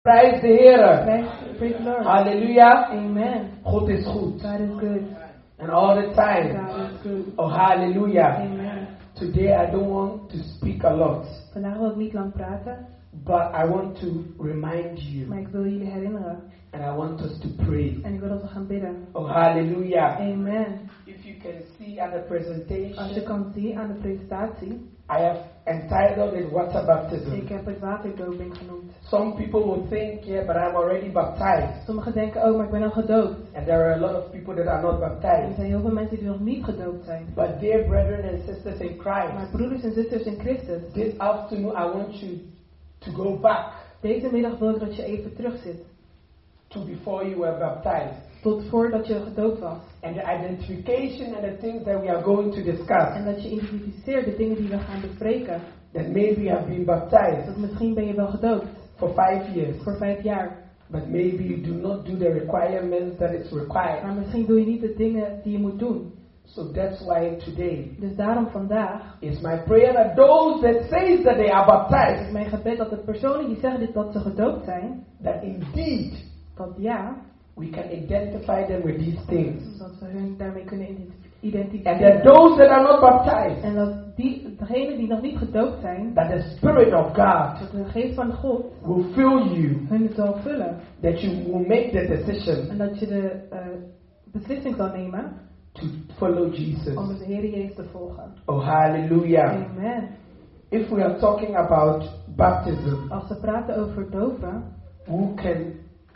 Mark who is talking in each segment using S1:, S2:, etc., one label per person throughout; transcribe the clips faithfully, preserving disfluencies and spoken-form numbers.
S1: Prijs de Heer.
S2: Praise the Lord.
S1: Halleluja.
S2: Amen.
S1: God is goed.
S2: God is good.
S1: And all the time.
S2: God is good.
S1: Oh, hallelujah.
S2: Amen.
S1: Today I don't want to speak a lot.
S2: Vandaag wil ik niet lang praten,
S1: But I want to remind you.
S2: maar ik wil jullie herinneren.
S1: And I want us to pray.
S2: En ik wil dat we gaan bidden.
S1: Oh, hallelujah.
S2: Amen.
S1: If you can see at the presentation,
S2: Als je kan zien aan de presentatie,
S1: I have entitled it Water Baptism.
S2: ik heb het waterdoping genoemd.
S1: Some people will think, yeah, but I'm already baptized.
S2: Sommigen denken, oh, maar ik ben al gedoopt.
S1: And there are a lot of people that are not
S2: Er
S1: baptized.
S2: zijn heel veel mensen die nog niet gedoopt zijn.
S1: But dear brethren and sisters in
S2: Maar
S1: Christ,
S2: broeders en zusters in Christus,
S1: this afternoon I want you to go back
S2: deze middag wil ik dat je even terug zit.
S1: to before you were baptized.
S2: Tot voordat je gedoopt was.
S1: And the identification and the things that we are going to discuss.
S2: En dat je identificeert de dingen die we gaan bespreken.
S1: That maybe you have been baptized
S2: Dat misschien ben je wel gedoopt.
S1: for five years.
S2: Voor vijf jaar.
S1: But maybe you do not do the requirements that it's required.
S2: Maar misschien doe je niet de dingen die je moet doen.
S1: So that's why today
S2: Dus daarom vandaag
S1: is my prayer that those that say that they are
S2: is
S1: baptized,
S2: mijn gebed dat de personen die zeggen dit, dat ze gedoopt zijn,
S1: that indeed
S2: dat ja,
S1: we can identify them with these things.
S2: dat we hun daarmee kunnen identif-
S1: And that
S2: identificeren.
S1: those that are not baptized,
S2: En dat die, degenen die nog niet gedoopt zijn,
S1: that the Spirit of God
S2: dat de geest van God
S1: will fill you,
S2: hun zal vullen.
S1: that you will make the decision
S2: En dat je de uh, beslissing zal nemen
S1: to follow
S2: om
S1: Jesus.
S2: de Heer Jezus te volgen.
S1: Oh, hallelujah.
S2: Amen.
S1: If we are talking about baptism,
S2: Als we praten over dopen,
S1: who can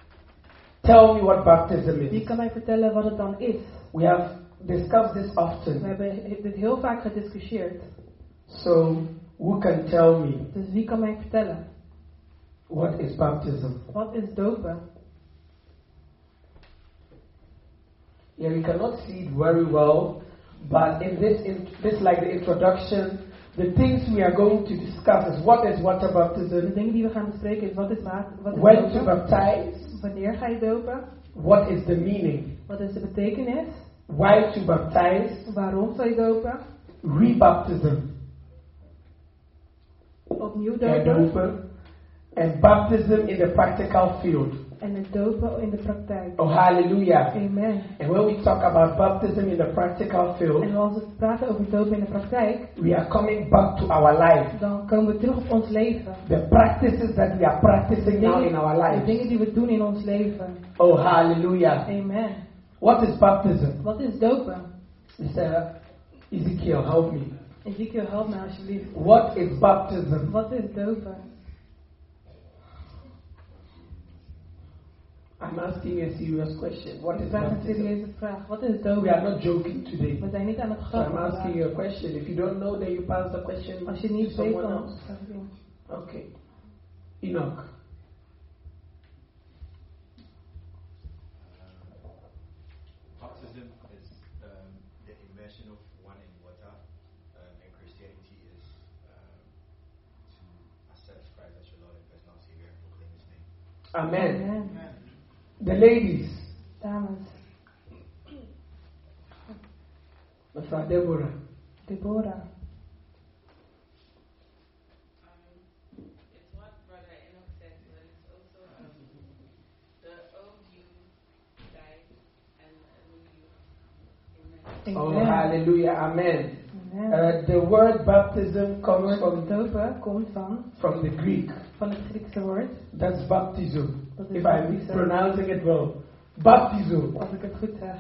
S1: tell me what baptism
S2: wie
S1: is?
S2: kan mij vertellen wat het dan is?
S1: We have discussed this
S2: We
S1: often.
S2: hebben dit heel vaak gediscussieerd.
S1: So, who can tell me
S2: Dus wie kan mij vertellen?
S1: what is baptism?
S2: Wat is dopen?
S1: Yeah, we cannot see it very well, but in this, in, this like the introduction, the things we are going to discuss is what is water
S2: De
S1: baptism,
S2: dingen die we gaan bespreken is wat is, wa- wat is
S1: when to
S2: dopen?
S1: baptize,
S2: Wanneer ga je dopen?
S1: what is the meaning,
S2: Wat is de betekenis?
S1: why to baptize,
S2: Waarom zal je dopen?
S1: rebaptism,
S2: Opnieuw
S1: and
S2: dopen.
S1: open, and baptism in the practical field.
S2: En het dopen in de praktijk.
S1: Oh, hallelujah.
S2: Amen.
S1: And when we talk about baptism in the practical field,
S2: En als we praten over dopen in de praktijk,
S1: we are coming back to our life.
S2: dan komen we terug op ons leven.
S1: The practices that we are practicing now in our
S2: de
S1: lives.
S2: dingen die we doen in ons leven.
S1: Oh, hallelujah.
S2: Amen.
S1: What is baptism?
S2: Wat is dopen?
S1: Mister Ezekiel, help me.
S2: Ezekiel, help me alsjeblieft.
S1: What is baptism?
S2: Wat is dopen?
S1: I'm asking a serious question. What
S2: Ik
S1: is
S2: vraag een
S1: baptism?
S2: serieuze vraag. Wat is
S1: We are
S2: dopen?
S1: not joking today.
S2: We zijn niet aan het
S1: So I'm
S2: grappen.
S1: asking
S2: vandaag.
S1: you a question. If you don't know, then you pass the question
S2: Als je
S1: to
S2: niet weet,
S1: someone
S2: dan
S1: else.
S2: vraag ik iemand.
S1: Okay. Enoch.
S3: Baptism is um, the immersion of one in water, um, and Christianity is um, to accept Christ as your Lord and personal Savior and proclaim His name.
S1: Amen.
S2: Amen.
S1: The ladies.
S2: Dames.
S1: Mevrouw Deborah.
S2: Deborah.
S4: It's what Brother Enoch said, but it's also um, the old you died and a new you. Amen.
S1: Oh,
S2: Amen.
S1: hallelujah. Amen.
S2: Amen.
S1: Uh, the word baptism comes
S2: Het woord
S1: from,
S2: dopen komt van,
S1: from the Greek.
S2: van het Griekse woord.
S1: That's baptism.
S2: Dat is
S1: If I'm
S2: baptism.
S1: pronouncing it well. Baptism.
S2: Als ik het goed zeg.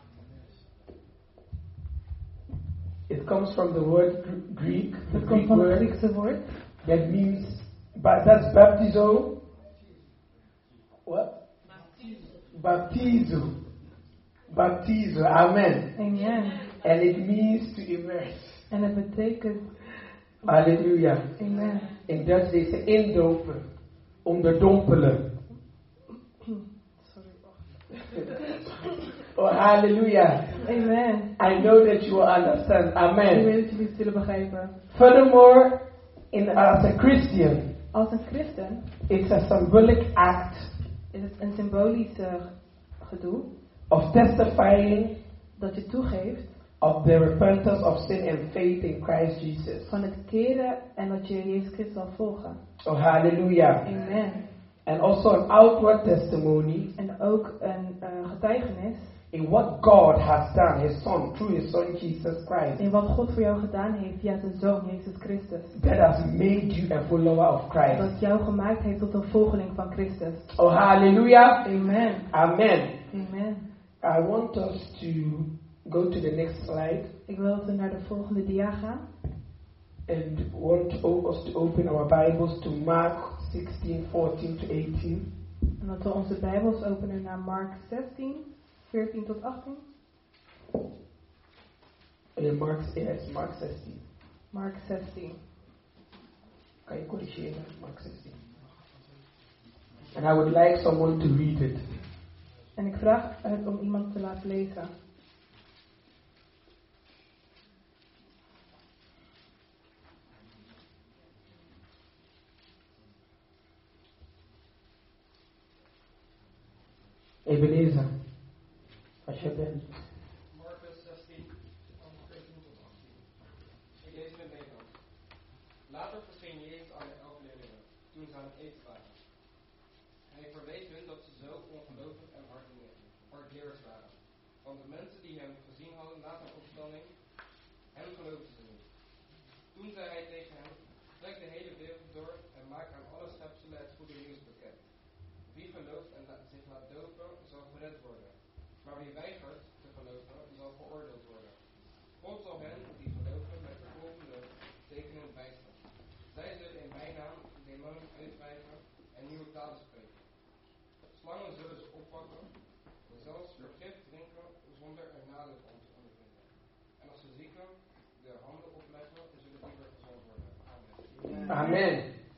S1: It comes from the word Gr- Greek, the
S2: Het komt
S1: Greek
S2: van het
S1: word
S2: Griekse woord.
S1: that means, but that's baptizo. What? Baptizo. Baptizo. Amen.
S2: Amen.
S1: And it means to immerse.
S2: En het betekent,
S1: Hallelujah.
S2: amen.
S1: In Dutch they say indopen. Onderdompelen.
S2: Sorry, wacht.
S1: Oh, hallelujah.
S2: Amen.
S1: I know that you will understand.
S2: Ik
S1: Amen.
S2: weet dat jullie het zullen begrijpen.
S1: Furthermore, in, as a Christian,
S2: Als een christen
S1: it's a symbolic act
S2: is het een symbolisch uh, gedoe
S1: of testifying
S2: dat je toegeeft
S1: of the repentance of sin and faith in Christ Jesus.
S2: van het keren en dat je Jezus Christus zal volgen.
S1: Oh, hallelujah.
S2: Amen.
S1: and also an outward testimony
S2: En ook een uh, getuigenis
S1: in what God has done, His Son, through His Son Jesus Christ,
S2: in wat God voor jou gedaan heeft via zijn Zoon Jezus Christus.
S1: that has made you a follower of Christ.
S2: Dat jou gemaakt heeft tot een volgeling van Christus.
S1: Oh, hallelujah.
S2: Amen.
S1: Amen.
S2: Amen.
S1: I want us to go to the next slide
S2: Ik wil dat we naar de volgende dia gaan.
S1: and want us to open our Bibles to Mark sixteen, fourteen to eighteen.
S2: En dat we onze Bijbels openen naar Mark zestien, veertien tot achttien.
S1: Uh, Mark, yes, Mark sixteen.
S2: Mark zestien.
S1: Can you corrigeren? Mark sixteen. And I would like someone to read it.
S2: En ik vraag het om iemand te laten lezen.
S1: Ebenezer, als je bent.
S5: Marcus zestien, veertien tot achttien. Ik lees in het Nederlands. Later verscheen Jezus aan de elf leerlingen, toen ze aan het eten waren. Hij verweet hun dat ze zo ongelovig en hardleers waren. Want de mensen die hem gezien hadden na zijn opstanding, hem geloofden ze niet. Toen zei hij tegen hen, trek de hele wereld door en maak aan alle schepselen het goede nieuws bekend. Wie gelooft en zich laat dopen, zal gered worden. Maar wie weigert te geloven, zal veroordeeld worden. God zal hen die geloven met vervolgende tekenen bijstaan. Zij zullen in mijn naam demonen uitdrijven en nieuwe talen spreken. Slangen zullen ze oppakken, en zelfs vergif drinken zonder er nadeel van te ondervinden. En als ze zieken de handen opleggen, zullen die weer gezond worden. Amen.
S1: Amen.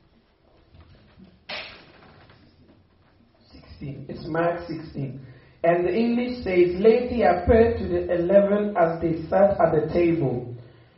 S1: sixteen. It's Mark sixteen. And the English says, later he appeared to the eleven as they sat at the table.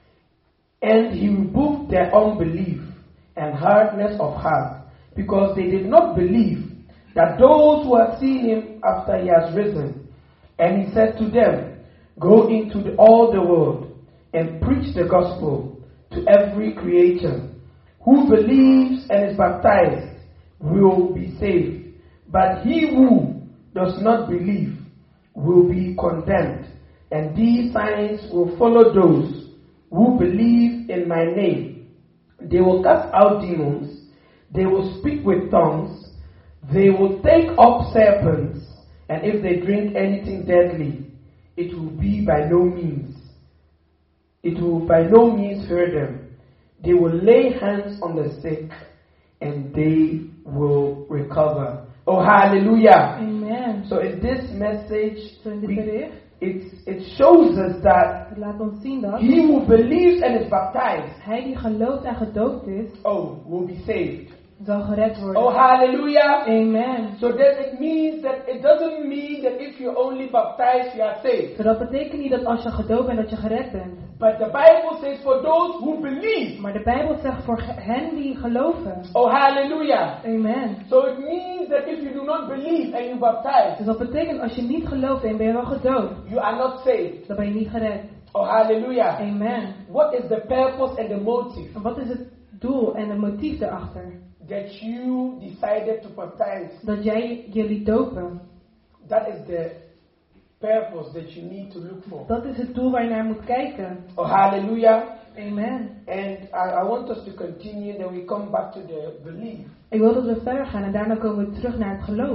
S1: And he rebuked their unbelief and hardness of heart, because they did not believe that those who had seen him after he has risen. And he said to them, go into the, all the world and preach the gospel to every creature. Who believes and is baptized will be saved, but he who does not believe will be condemned. And these signs will follow those who believe in my name. They will cast out demons, they will speak with tongues, they will take up serpents, and if they drink anything deadly, it will be by no means, it will by no means hurt them. They will lay hands on the sick, and they will recover. Oh, hallelujah.
S2: Amen.
S1: So in this message,
S2: Zo in dit
S1: we,
S2: bericht,
S1: it's, it shows us that
S2: het laat ons zien dat
S1: he who believes and is baptized,
S2: hij die gelooft en gedoopt is,
S1: oh, will be saved.
S2: zal gered worden.
S1: Oh, hallelujah.
S2: Amen.
S1: So that it means that it doesn't mean that if you only baptize, you are saved.
S2: So dat betekent niet dat als je gedoopt bent, dat je gered bent.
S1: But the Bible says for those who believe.
S2: Maar de Bijbel zegt voor ge- hen die geloven.
S1: Oh, hallelujah.
S2: Amen.
S1: So it means that if you do not believe and you baptize,
S2: Dus dat betekent als je niet gelooft en ben je wel gedoopt,
S1: you are not saved.
S2: dan ben je niet gered.
S1: Oh, hallelujah.
S2: Amen.
S1: What is the purpose and the motive
S2: En wat is het doel en het motief erachter?
S1: that you decided to baptize?
S2: Dat jij je liet dopen.
S1: That is the purpose that you need to look for.
S2: Dat is het doel waar je naar moet kijken.
S1: Oh, hallelujah.
S2: Amen.
S1: And I, I want us to continue, then we come back to the belief.
S2: Ik wil dat we verder gaan en daarna komen we terug naar het geloof.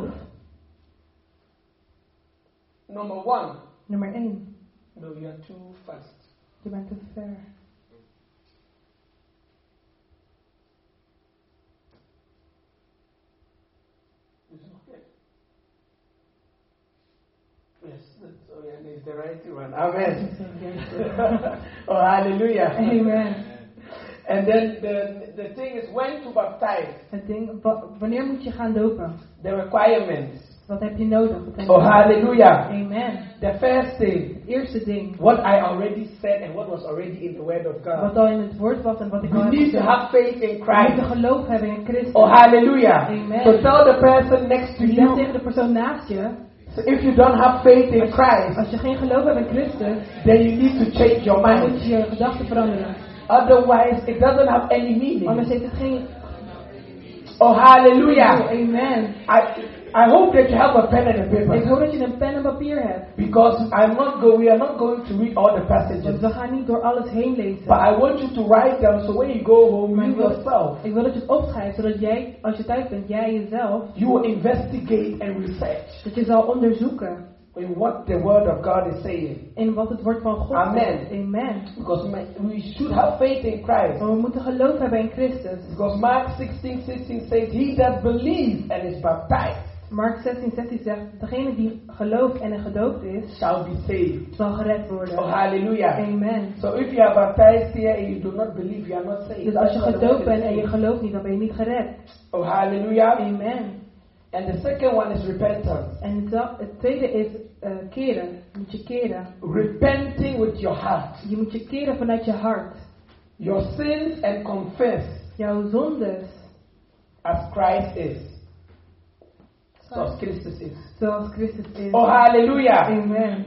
S1: Number one.
S2: Nummer één.
S1: No, you are too fast.
S2: Je bent te ver.
S1: Is it okay? Yes, that's, oh yeah, it's the right one. Amen. Oh, hallelujah.
S2: Amen.
S1: And then the, the thing is when to baptize.
S2: Het ding, wa- wanneer moet je gaan dopen?
S1: The requirements.
S2: Wat heb je nodig? Wat heb je
S1: Oh,
S2: nodig?
S1: hallelujah.
S2: Amen.
S1: The first thing,
S2: Het eerste ding.
S1: what I already said and what was already in the Word of
S2: Wat
S1: God.
S2: al in het woord was en wat ik al
S1: We
S2: heb
S1: need to
S2: gezegd.
S1: have faith in
S2: Je moet
S1: Christ.
S2: een geloof hebben in Christus.
S1: Oh, hallelujah.
S2: Amen.
S1: So tell the person next to
S2: Zeg
S1: you,
S2: tegen de persoon naast je.
S1: so if you don't have faith in Christ,
S2: Als je geen geloof hebt in Christus,
S1: then you need to change your
S2: dan moet
S1: mind.
S2: je je gedachten veranderen.
S1: Otherwise, it doesn't have any meaning.
S2: Anders heeft het geen,
S1: Oh, hallelujah.
S2: Amen.
S1: I, I hope that you have a pen and a
S2: Ik
S1: paper.
S2: hoop dat je een pen en papier hebt.
S1: Because I'm not go, we are not going to read all the
S2: Want
S1: passages.
S2: we gaan niet door alles heen lezen.
S1: But I want you to write them so when you go home,
S2: Maar
S1: you
S2: ik wil,
S1: yourself,
S2: ik wil dat je het opschrijft, zodat jij, als je thuis bent, jij jezelf,
S1: you will investigate and research
S2: dat je zal onderzoeken
S1: in what the word of God is saying.
S2: in wat het woord van God
S1: Amen.
S2: zegt. Amen.
S1: Because we we should have faith in Christ.
S2: Maar we moeten geloof hebben in Christus.
S1: Because Mark sixteen sixteen says, he that believes and is baptized
S2: Mark zestien zestien zegt, degene die gelooft en er gedoopt is,
S1: shall be saved.
S2: zal gered worden.
S1: Oh, hallelujah.
S2: Amen.
S1: So if you are baptized here and you do not believe, you are not saved.
S2: Dus als je
S1: That's what the
S2: gedoopt
S1: word
S2: bent
S1: is
S2: en je
S1: saying.
S2: gelooft niet, dan ben je niet gered.
S1: Oh, hallelujah.
S2: Amen.
S1: And the second one is repentance.
S2: En het, het tweede is uh, keren. Je moet je keren.
S1: Repenting with your heart.
S2: Je moet je keren vanuit je hart.
S1: Your sins and confess
S2: Jouw zondes,
S1: as Christ is. Zoals Christus is.
S2: zoals Christus is.
S1: Oh, hallelujah.
S2: Amen.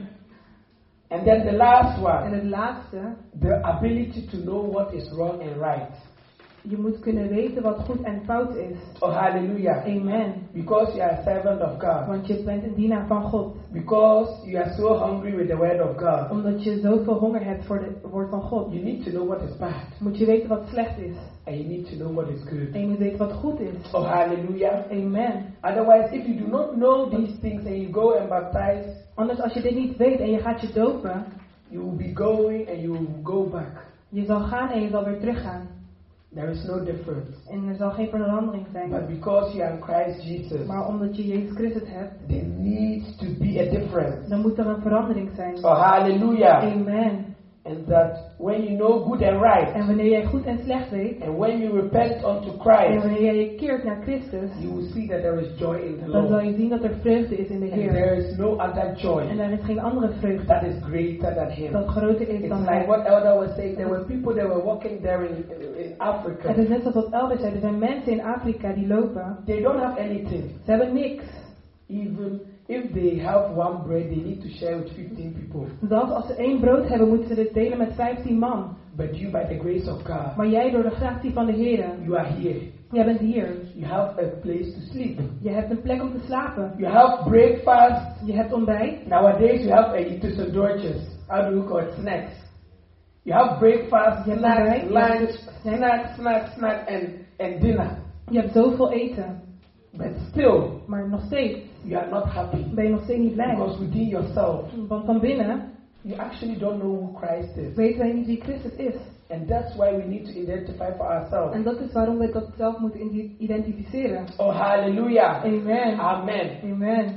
S1: And then the last
S2: En
S1: one,
S2: het laatste,
S1: the ability to know what is wrong and right.
S2: je moet kunnen weten wat goed en fout is.
S1: Oh, hallelujah.
S2: Amen.
S1: Because you are a servant of God.
S2: Want je bent een dienaar van God.
S1: Because you are so hungry with the word of God.
S2: Omdat je zoveel honger hebt voor het woord van God.
S1: You need to know what is bad.
S2: Moet je weten wat slecht is.
S1: And you need to know what is good.
S2: En je moet weten wat goed is.
S1: Oh, hallelujah.
S2: Amen.
S1: Otherwise, if you do not know these things and you go and baptize,
S2: Anders als je dit niet weet en je gaat je dopen,
S1: you will be going and you will go back.
S2: je zal gaan en je zal weer teruggaan.
S1: There is no difference.
S2: En er zal geen verandering zijn.
S1: But because you are in Christ Jesus,
S2: Maar omdat je Jezus Christus hebt,
S1: there needs to be a difference.
S2: dan moet er een verandering zijn.
S1: Oh, hallelujah.
S2: Amen.
S1: And that when you know good and right,
S2: En wanneer jij goed en slecht weet,
S1: and when you repent unto
S2: en
S1: Christ,
S2: wanneer jij je keert naar Christus,
S1: you will see that there is joy in the
S2: dan zal
S1: Lord.
S2: je zien dat er vreugde is in de
S1: And
S2: Heer.
S1: there is no other joy
S2: En er is geen andere vreugde
S1: that is greater than Him.
S2: dat groter is
S1: It's
S2: dan
S1: like
S2: Hij.
S1: what Elder was saying. There were people that were walking there in, in Africa.
S2: Het is net zoals wat Elder zei, er zijn mensen in Afrika die lopen.
S1: They don't have anything.
S2: Ze hebben niks.
S1: Even if they have one bread, they need to share with fifteen people.
S2: Zelfs als ze één brood hebben, moeten ze dit delen met vijftien man.
S1: But you, by the grace of God,
S2: Maar jij door de gratie van de Heer,
S1: you are here.
S2: jij bent hier.
S1: You have a place to sleep.
S2: Je hebt een plek om te slapen.
S1: You have breakfast.
S2: Je hebt ontbijt.
S1: Nowadays, you have a tussendoortjes. How do we call it? Snacks. You have breakfast,
S2: Je hebt
S1: snacks,
S2: ontbijt, je
S1: lunch,
S2: hebt
S1: snack, snack, snack, and, and dinner.
S2: Je hebt zoveel eten.
S1: But still,
S2: Maar nog steeds
S1: you are not happy.
S2: ben je nog steeds niet blij.
S1: Because within yourself,
S2: Want van binnen
S1: you actually don't know who Christ is.
S2: weten wij niet wie Christus is.
S1: And that's why we need to identify for ourselves.
S2: En dat is waarom wij dat zelf moeten indi- identificeren.
S1: Oh, hallelujah.
S2: Amen.
S1: Amen.
S2: Amen.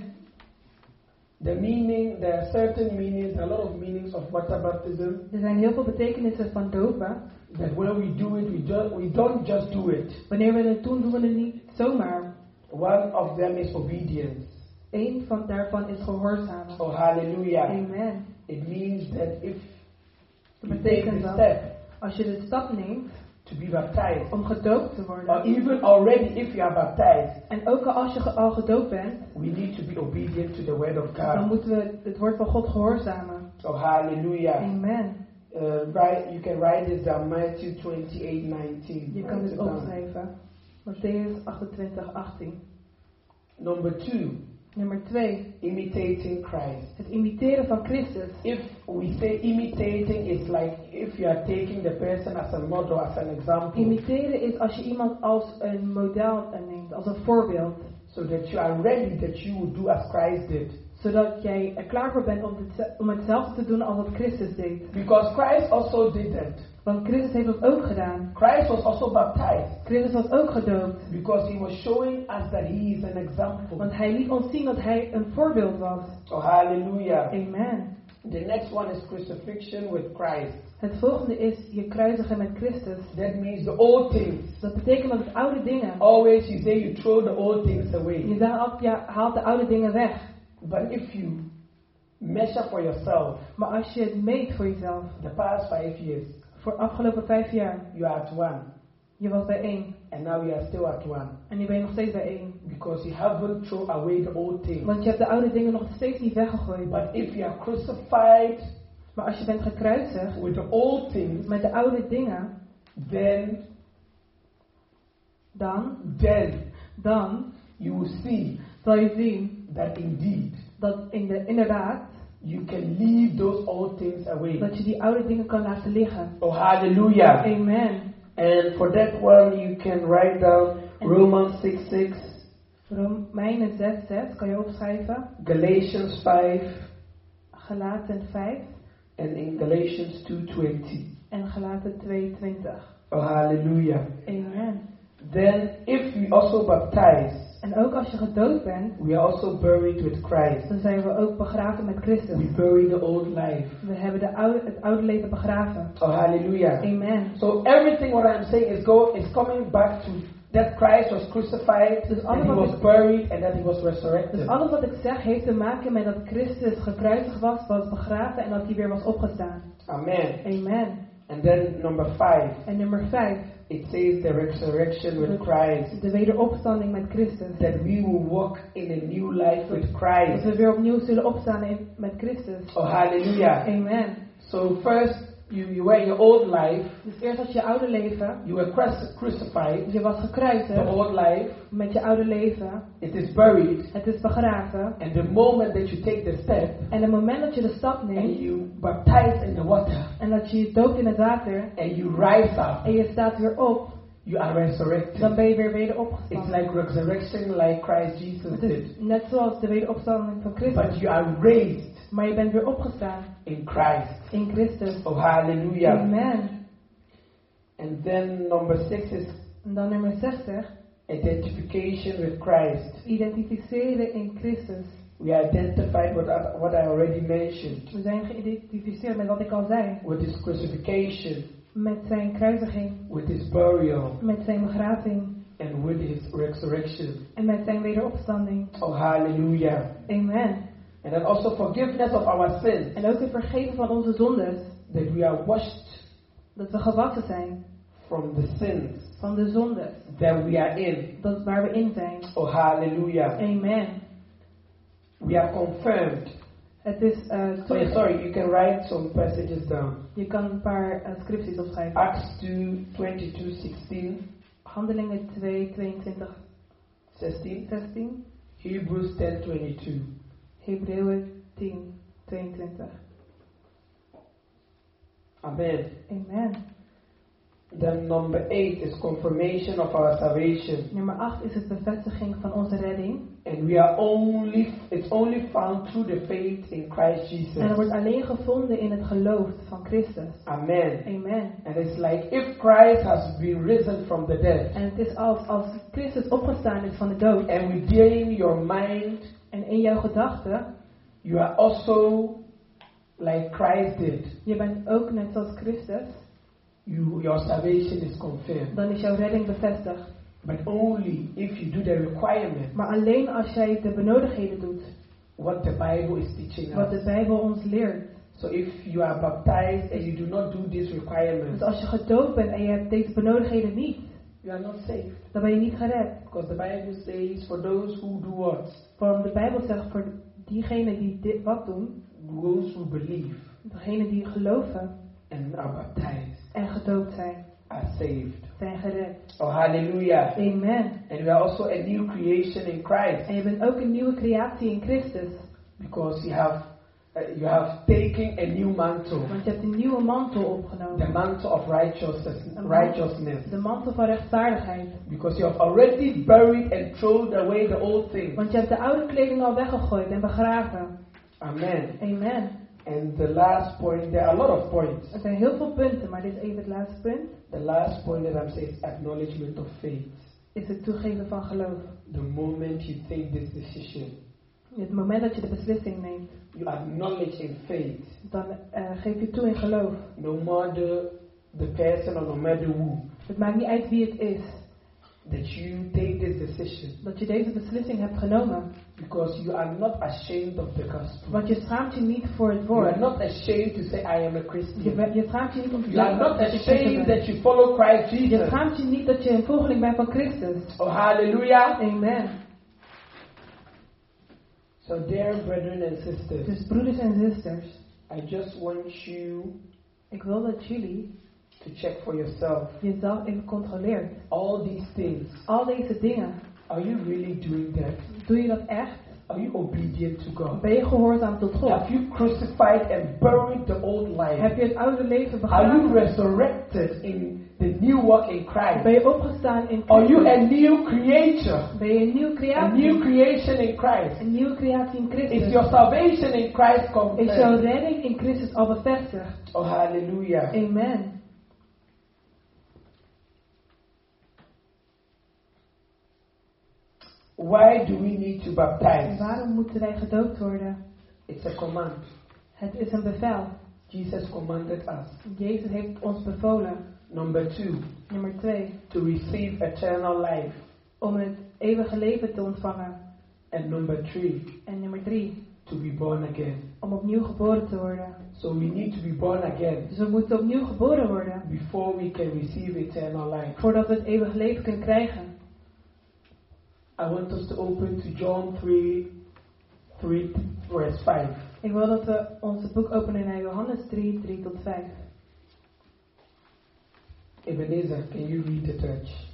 S1: The meaning, there are certain meanings, a lot of meanings of water baptism.
S2: Er zijn heel veel betekenissen van dopen.
S1: That when we do it, we, just, we don't just do it.
S2: Wanneer we het doen, doen we het niet zomaar.
S1: One of them is obedience.
S2: Eén van daarvan is gehoorzamen.
S1: Oh, hallelujah.
S2: Amen.
S1: It means that if
S2: Dat
S1: you take
S2: betekent
S1: the
S2: dat
S1: step
S2: als je de stap neemt
S1: to be baptized,
S2: om gedoopt te
S1: or
S2: worden.
S1: even already if you are baptized,
S2: En ook als je ge- al gedoopt bent,
S1: we need to be obedient to the word of
S2: dan
S1: God.
S2: moeten we het woord van God gehoorzamen.
S1: Oh, hallelujah.
S2: Amen.
S1: Uh, write, you can write this down, Matthew twenty-eight nineteen.
S2: Je kan
S1: Write
S2: dit
S1: it down.
S2: opschrijven. Matthäus achtentwintig achttien.
S1: Number two,
S2: Nummer twee.
S1: imitating Christ.
S2: Het imiteren van Christus.
S1: If we say imitating, it's like if you are taking the person as a model, as an example,
S2: Imiteren is als je iemand als een model neemt, als een voorbeeld.
S1: so that you are ready that you will do as Christ did.
S2: Zodat jij er klaar voor bent om, het, om hetzelfde te doen als wat Christus deed.
S1: Because Christ also did that.
S2: Want Christus heeft dat ook gedaan.
S1: Christ was also baptized
S2: Christus was ook gedoopt.
S1: because he was showing us that he is an example.
S2: Want hij liet ons zien dat hij een voorbeeld was.
S1: Oh, hallelujah.
S2: Amen.
S1: The next one is crucifixion with Christ.
S2: Het volgende is je kruisigen met Christus.
S1: That means the old things.
S2: Dat betekent dat het oude dingen.
S1: Always you say you throw the old things away.
S2: Je zegt altijd, ja, haalt de oude dingen weg.
S1: But if you measure for yourself,
S2: Maar als je het meet voor jezelf.
S1: the past five years,
S2: Voor de afgelopen vijf jaar.
S1: you are at one.
S2: Je was bij één.
S1: And now you are still at one.
S2: En nu ben je nog steeds bij één.
S1: Because you haven't thrown away the old things.
S2: Want je hebt de oude dingen nog steeds niet weggegooid.
S1: But if you are crucified
S2: Maar als je bent gekruisigd
S1: with the old things,
S2: met de oude dingen.
S1: then
S2: dan,
S1: then
S2: dan
S1: you will see
S2: zal je zien
S1: that indeed
S2: dat in de, inderdaad
S1: you can leave those old things away.
S2: dat je die oude dingen kan laten liggen.
S1: Oh, hallelujah.
S2: Amen.
S1: And for that one, you can write down Romans six six,
S2: Romeinen zes zes kan je opschrijven.
S1: Galatians five,
S2: Galaten vijf
S1: and in Galatians two twenty.
S2: en Galaten twee twintig.
S1: Oh, hallelujah.
S2: Amen.
S1: Then, if we also baptize,
S2: En ook als je gedood bent,
S1: we are also buried with Christ.
S2: dan zijn we ook begraven met Christus.
S1: We bury the old life.
S2: We hebben de oude, het oude leven begraven.
S1: Oh, hallelujah.
S2: Amen.
S1: So everything what I'm saying is go is coming back to that Christ was crucified,
S2: Dus
S1: and he
S2: alles
S1: was
S2: wat ik-
S1: buried, and that he was resurrected.
S2: Dus alles wat ik zeg heeft te maken met dat Christus gekruisigd was, was begraven en dat hij weer was opgestaan.
S1: Amen.
S2: Amen.
S1: And then number five,
S2: En nummer vijf,
S1: it says the resurrection with Christ,
S2: de wederopstanding met Christus.
S1: that we will walk in a new life with
S2: Dat
S1: Christ.
S2: we weer opnieuw zullen opstaan in, met Christus.
S1: Oh, hallelujah.
S2: Amen.
S1: So first, you, you were in your old life,
S2: Dus eerst had je oude leven,
S1: you were cruci- crucified,
S2: je was
S1: the
S2: gekruisigd
S1: old life,
S2: met je oude leven.
S1: it is buried,
S2: Het is begraven.
S1: and the moment that you take the step,
S2: En het moment dat je de stap
S1: and
S2: neemt
S1: you baptize in the water,
S2: en dat je je doopt in het water
S1: and you rise up,
S2: en je staat weer op,
S1: you are resurrected.
S2: dan ben je weer weder
S1: It's
S2: opgestaan.
S1: like resurrection like Christ Jesus
S2: Het
S1: did.
S2: is net zoals de wederopstanding van
S1: But
S2: Christus.
S1: you are raised
S2: Maar je bent weer opgestaan
S1: in Christ.
S2: in Christus.
S1: Oh, hallelujah.
S2: Amen.
S1: And then number six is
S2: En dan nummer zestig.
S1: identification with Christ.
S2: Identificeren in Christus.
S1: We are identified with that- what I already mentioned,
S2: We zijn geïdentificeerd met wat ik al zei.
S1: with his crucifixion,
S2: Met zijn kruisiging.
S1: with his burial,
S2: Met zijn begraving.
S1: and with his resurrection.
S2: En met zijn wederopstanding.
S1: Oh, hallelujah.
S2: Amen.
S1: And then also forgiveness of our sins,
S2: En ook het vergeven van onze zondes.
S1: that we are washed
S2: Dat we gewassen zijn
S1: from the sins
S2: van de zondes.
S1: that we are in.
S2: Dat is waar we in zijn.
S1: Oh, hallelujah.
S2: Amen.
S1: We are confirmed.
S2: Het is, uh,
S1: Oh,
S2: toe-
S1: yeah, sorry, you can write some passages down.
S2: je kan een paar uh, scripties opschrijven.
S1: Acts two, twenty-two, sixteen,
S2: Handelingen twee, tweeëntwintig,
S1: sixteen.
S2: zestien.
S1: Hebrews ten, twenty-two.
S2: Hebreeën tien, tweeëntwintig.
S1: Amen.
S2: Amen.
S1: Then number eight is confirmation of our salvation.
S2: Nummer acht is het bevestiging van onze redding.
S1: And we are only, it's only found through the faith in Christ
S2: En dat
S1: Jesus.
S2: wordt alleen gevonden in het geloof van Christus.
S1: Amen.
S2: Amen.
S1: And it's like if Christ has been risen from the dead,
S2: En het is als, als Christus opgestaan is van de dood.
S1: and within your mind,
S2: En in jouw gedachten,
S1: you are also like Christ did.
S2: je bent ook net zoals Christus.
S1: You, your salvation is confirmed.
S2: Dan is jouw redding bevestigd.
S1: But only if you do the requirement,
S2: Maar alleen als jij de benodigdheden doet.
S1: what the Bible is teaching
S2: Wat de
S1: us.
S2: Bijbel ons leert.
S1: So if you are baptized and you do not do these
S2: Dus
S1: requirements,
S2: als je gedoopt bent en je hebt deze benodigdheden niet.
S1: you are not saved.
S2: Dan ben je niet gered.
S1: Because the Bible says, for those who do what?
S2: Want de Bijbel zegt voor diegenen die dit wat doen.
S1: Those who believe
S2: Degenen die geloven
S1: and are baptized
S2: en gedoopt zijn.
S1: are saved.
S2: Zijn gered.
S1: Oh, hallelujah.
S2: Amen.
S1: And we are also a new creation in Christ.
S2: En je bent ook een nieuwe creatie in Christus.
S1: Because you have uh, you have taken a new mantle.
S2: Want je hebt een nieuwe mantel
S1: The
S2: opgenomen.
S1: mantle of righteousness.
S2: Een
S1: righteousness.
S2: De mantel van rechtvaardigheid.
S1: Because you have already buried and thrown away the old things.
S2: Want je hebt de oude kleding al weggegooid en begraven.
S1: Amen.
S2: Amen.
S1: And the last point, there are a lot of points.
S2: Er zijn heel veel punten, maar dit is even het laatste punt.
S1: The last point that I'm saying is acknowledgement of faith.
S2: Is het toegeven van geloof.
S1: The moment you take this decision,
S2: Het moment dat je de beslissing neemt,
S1: you acknowledge in faith,
S2: dan uh, geef je toe in geloof.
S1: no matter the person or no matter who,
S2: Het maakt niet uit wie het is.
S1: that you take this decision.
S2: Dat je deze beslissing hebt genomen.
S1: Because you are not ashamed of the gospel.
S2: Want je schaamt je niet voor het
S1: You are
S2: woord.
S1: not ashamed to say I am a
S2: Je,
S1: Christian.
S2: bent- je schaamt je niet om te
S1: You are
S2: zeggen
S1: not
S2: dat je christen
S1: ashamed
S2: bent.
S1: that you follow Christ
S2: Je
S1: Jesus.
S2: schaamt je niet dat je een volgeling bent van Christus.
S1: Oh, hallelujah.
S2: Amen.
S1: So dear brethren and sisters,
S2: Dus broeders en zusters,
S1: I just want you
S2: ik wil dat jullie
S1: to check for yourself.
S2: jezelf even controleert.
S1: All these things,
S2: Al deze dingen,
S1: are you really doing that?
S2: doe je dat echt?
S1: Are you obedient to God?
S2: Ben je gehoorzaam tot God?
S1: Have you crucified and buried the old life?
S2: Heb je het oude leven
S1: Are you
S2: begraven?
S1: resurrected in the new walk in Christ?
S2: Ben je opgestaan in
S1: Are you
S2: Christus?
S1: a new creature?
S2: Ben je een nieuwe
S1: A
S2: creatie?
S1: new creation in Christ?
S2: Een nieuwe creatie in
S1: Is
S2: Christus?
S1: your salvation in Christ
S2: Is jouw
S1: confirmed?
S2: redding in Christus al bevestigd?
S1: Oh, hallelujah.
S2: Amen.
S1: Why do we need to
S2: En
S1: baptize?
S2: waarom moeten wij gedoopt worden?
S1: It's a command.
S2: Het is een bevel.
S1: Jesus commanded us.
S2: Jezus heeft ons bevolen.
S1: Number two,
S2: Nummer twee.
S1: to receive eternal life.
S2: Om het eeuwige leven te ontvangen.
S1: And number three,
S2: En nummer drie.
S1: to be born again.
S2: Om opnieuw geboren te worden.
S1: So we need to be born again
S2: Dus we moeten opnieuw geboren worden.
S1: before we can receive eternal life.
S2: Voordat we het eeuwige leven kunnen krijgen.
S1: I want us to open to John three, three verse five.
S2: Ik wil dat we ons boek openen naar Johannes drie, drie tot vijf.
S1: Ebenezer, can you read the church?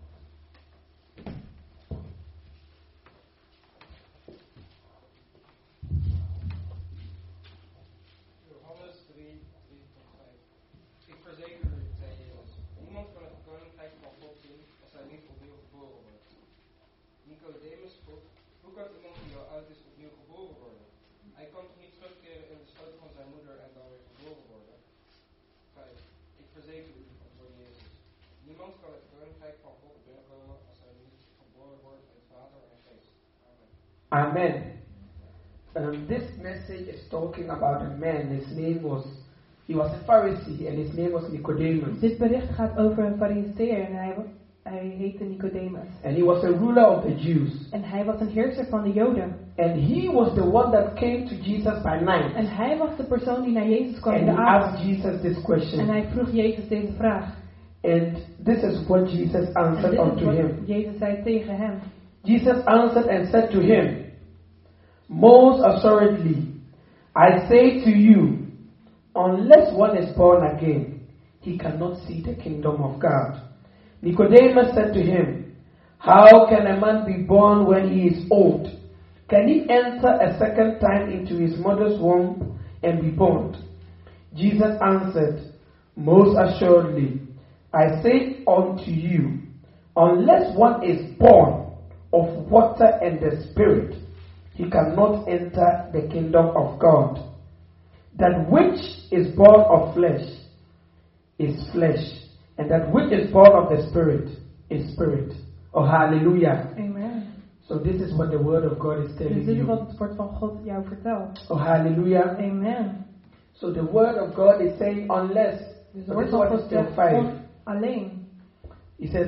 S5: Johannes drie, drie tot vijf. Ik verzeker u, zei Jezus, niemand kan het koninkrijk van God zien als hij niet opnieuw geboren wordt. Nicodemus vroeg, hoe kan iemand die al oud is opnieuw geboren worden? Hij kan toch niet terugkeren in de schoot van zijn moeder en dan weer geboren worden? vijf. Ik verzeker u, antwoordde Jezus, niemand kan het koninkrijk van God binnenkomen als hij niet geboren wordt uit water en geest. Amen.
S1: Amen. Um, this message is talking about a man. His name was, he was a Pharisee and his name was Nicodemus.
S2: Dit bericht gaat over een fariseer en hij, hij heette Nicodemus.
S1: And he was a ruler of the Jews.
S2: En hij was een heerser van de Joden.
S1: And he was the one that came to Jesus by night.
S2: En hij was de persoon die naar Jezus kwam in
S1: And
S2: de
S1: he
S2: avond.
S1: asked Jesus this
S2: En
S1: question.
S2: hij vroeg Jezus deze vraag.
S1: And this is what Jesus
S2: En
S1: answered
S2: dit is
S1: unto
S2: wat
S1: him.
S2: Jezus zei tegen hem.
S1: Jesus answered and said to him, most assuredly, I say to you, unless one is born again, he cannot see the kingdom of God. Nicodemus said to him, how can a man be born when he is old? Can he enter a second time into his mother's womb and be born? Jesus answered, most assuredly, I say unto you, unless one is born of water and the Spirit, he cannot enter the kingdom of God. That which is born of flesh is flesh, and that which is born of the Spirit is spirit. Oh, hallelujah.
S2: Amen.
S1: So this is what the word of God is
S2: Dus
S1: telling
S2: dit is wat
S1: you.
S2: het woord van God jou vertelt.
S1: Oh, hallelujah.
S2: Amen.
S1: So the word of God is saying unless,
S2: Dus het
S1: but
S2: woord
S1: this
S2: van
S1: one
S2: God
S1: is still
S2: zegt
S1: five.
S2: God alleen.
S1: He said,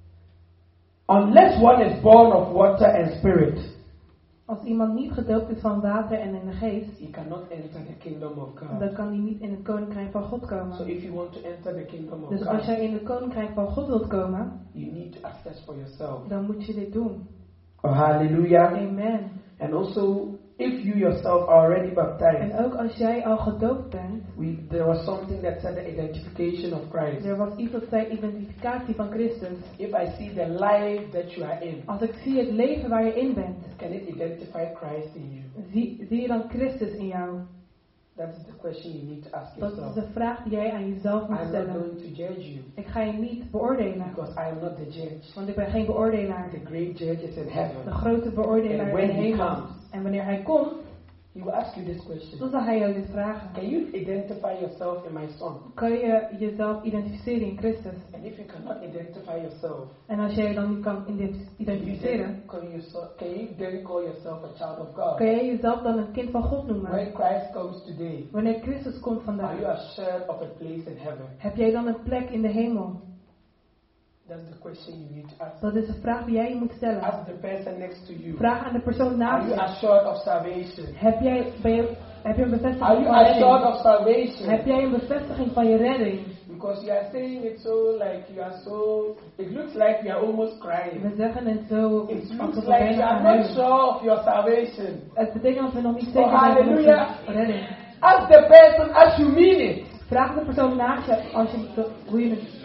S1: unless one is born of water and spirit,
S2: Als iemand niet gedoopt is van water en in de geest,
S1: he cannot enter the kingdom of God.
S2: dan kan hij niet in het koninkrijk van God
S1: So
S2: komen.
S1: if you want to enter the kingdom of
S2: Dus als
S1: God,
S2: jij in het koninkrijk van God wilt komen,
S1: you need to access for yourself.
S2: dan moet je dit doen.
S1: Oh, hallelujah.
S2: Amen.
S1: And also, if you yourself are already baptized,
S2: En ook als jij al gedoopt bent,
S1: we, there was something that said the identification of Christ.
S2: er was iets dat zei identificatie van Christus.
S1: If I see the life that you are in,
S2: Als ik zie het leven waar je in bent,
S1: can it identify Christ in you?
S2: zie, zie je dan Christus in jou?
S1: That is the question you need to ask
S2: Dat is
S1: yourself.
S2: de vraag die jij aan jezelf moet
S1: I'm not
S2: stellen.
S1: going to judge you
S2: Ik ga je niet beoordelen,
S1: because I am not the judge.
S2: want ik ben geen beoordelaar.
S1: The great judge is in
S2: De
S1: heaven.
S2: grote beoordelaar
S1: And
S2: in
S1: when
S2: de
S1: he
S2: hemel.
S1: comes,
S2: En wanneer hij komt,
S1: he will ask you this question.
S2: dan zal hij jou dit vragen.
S1: Can you identify yourself in my son?
S2: Kan je jezelf identificeren in Christus?
S1: And if you cannot identify yourself,
S2: En als jij je dan niet kan ident-
S1: can you,
S2: identificeren,
S1: then, can, you, so- can you then call yourself a child of God?
S2: kan jij jezelf dan een kind van God noemen?
S1: When Christ comes today,
S2: Wanneer Christus komt
S1: are
S2: vandaag,
S1: you assured of a place in heaven?
S2: heb jij dan een plek in de hemel?
S1: That's the question you need to ask.
S2: Dat is een vraag die jij je moet stellen.
S1: Ask the person next to you.
S2: Vraag aan de persoon
S1: Are
S2: naast
S1: you
S2: je.
S1: assured of salvation?
S2: Heb jij, ben je, heb je een
S1: Are
S2: bevestiging
S1: you
S2: van
S1: assured
S2: redding?
S1: of salvation?
S2: Heb jij een bevestiging van je redding?
S1: Because you are saying it so like you are so. It looks like you are almost crying.
S2: We zeggen het zo,
S1: It looks
S2: alsof we
S1: like
S2: bijna
S1: you are
S2: gaan
S1: not
S2: huilen.
S1: sure of your salvation.
S2: Het betekent dat we nog niet
S1: Oh,
S2: zeker zijn van
S1: hallelujah.
S2: onze redding.
S1: Ask the person as you mean it.
S2: Vraag de persoon naast je als je de, hoe je het.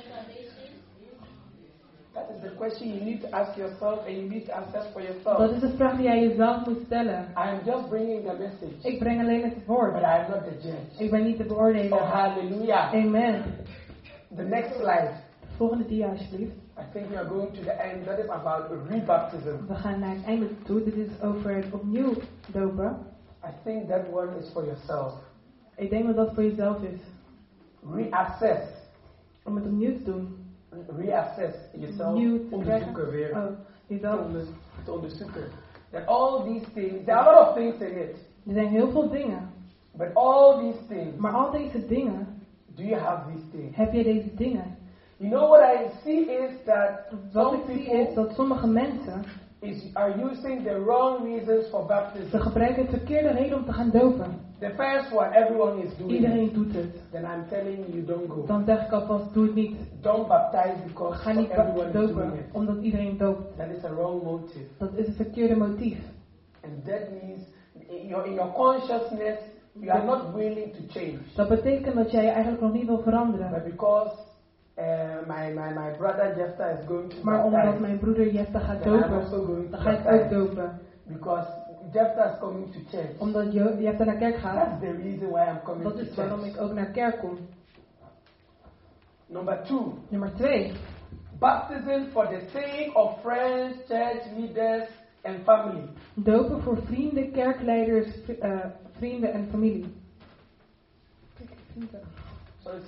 S1: That is the question you need to ask yourself and you need to assess for yourself.
S2: Dat is de vraag die jij jezelf moet stellen.
S1: I am just bringing the message.
S2: Ik breng alleen het woord.
S1: But I am not the judge.
S2: Ik ben niet de beoordeler.
S1: Oh, hallelujah.
S2: Amen.
S1: The next slide.
S2: Volgende dia alsjeblieft.
S1: I think we are going to the end. That is about rebaptism.
S2: We gaan naar het einde toe. Dit is over het opnieuw dopen.
S1: I think that one is for yourself.
S2: Ik denk dat dat voor jezelf is.
S1: Reassess.
S2: Om het opnieuw te doen.
S1: Reassess yourself.
S2: Opnieuw te
S1: Onderzoeken
S2: krijgen.
S1: weer.
S2: Oh, jezelf.
S1: Te onder- te onderzoeken. That all these things, there are a lot of things in it.
S2: Er zijn heel veel dingen.
S1: But all these things,
S2: Maar al deze dingen,
S1: do you have these things?
S2: heb je deze dingen.
S1: You know what I see is that
S2: Wat
S1: some
S2: ik zie
S1: people
S2: is dat sommige mensen,
S1: is, are using the wrong reasons for
S2: ze
S1: baptism.
S2: gebruiken het verkeerde reden om te gaan dopen.
S1: The first one, everyone is doing it.
S2: Iedereen doet het.
S1: Then I'm telling you, don't go.
S2: Dan zeg ik alvast, doe het niet.
S1: Don't baptize because
S2: Ga niet
S1: everyone is doing
S2: dopen,
S1: it.
S2: omdat iedereen doopt.
S1: That is a wrong motive.
S2: Dat is het verkeerde motief.
S1: And that means in your, in your consciousness, you are not willing to change.
S2: Dat betekent dat jij je eigenlijk nog niet wil veranderen.
S1: But because uh, my, my, my brother Jefta is going to
S2: Maar omdat
S1: baptize,
S2: mijn broeder Jefta gaat
S1: then I'm also
S2: dopen,
S1: going to
S2: dan ga ik ook
S1: baptize.
S2: dopen.
S1: Because Jefta is coming to church.
S2: Omdat je, Jefta naar kerk gaat,
S1: That's the reason why I'm coming
S2: dat
S1: to
S2: is waarom
S1: church.
S2: ik ook naar kerk kom.
S1: Number two,
S2: Nummer twee.
S1: baptism for the sake of friends, church leaders, and family.
S2: Dopen voor vrienden, kerkleiders, vri- uh, vrienden en familie. Kijk, vrienden.
S1: So it's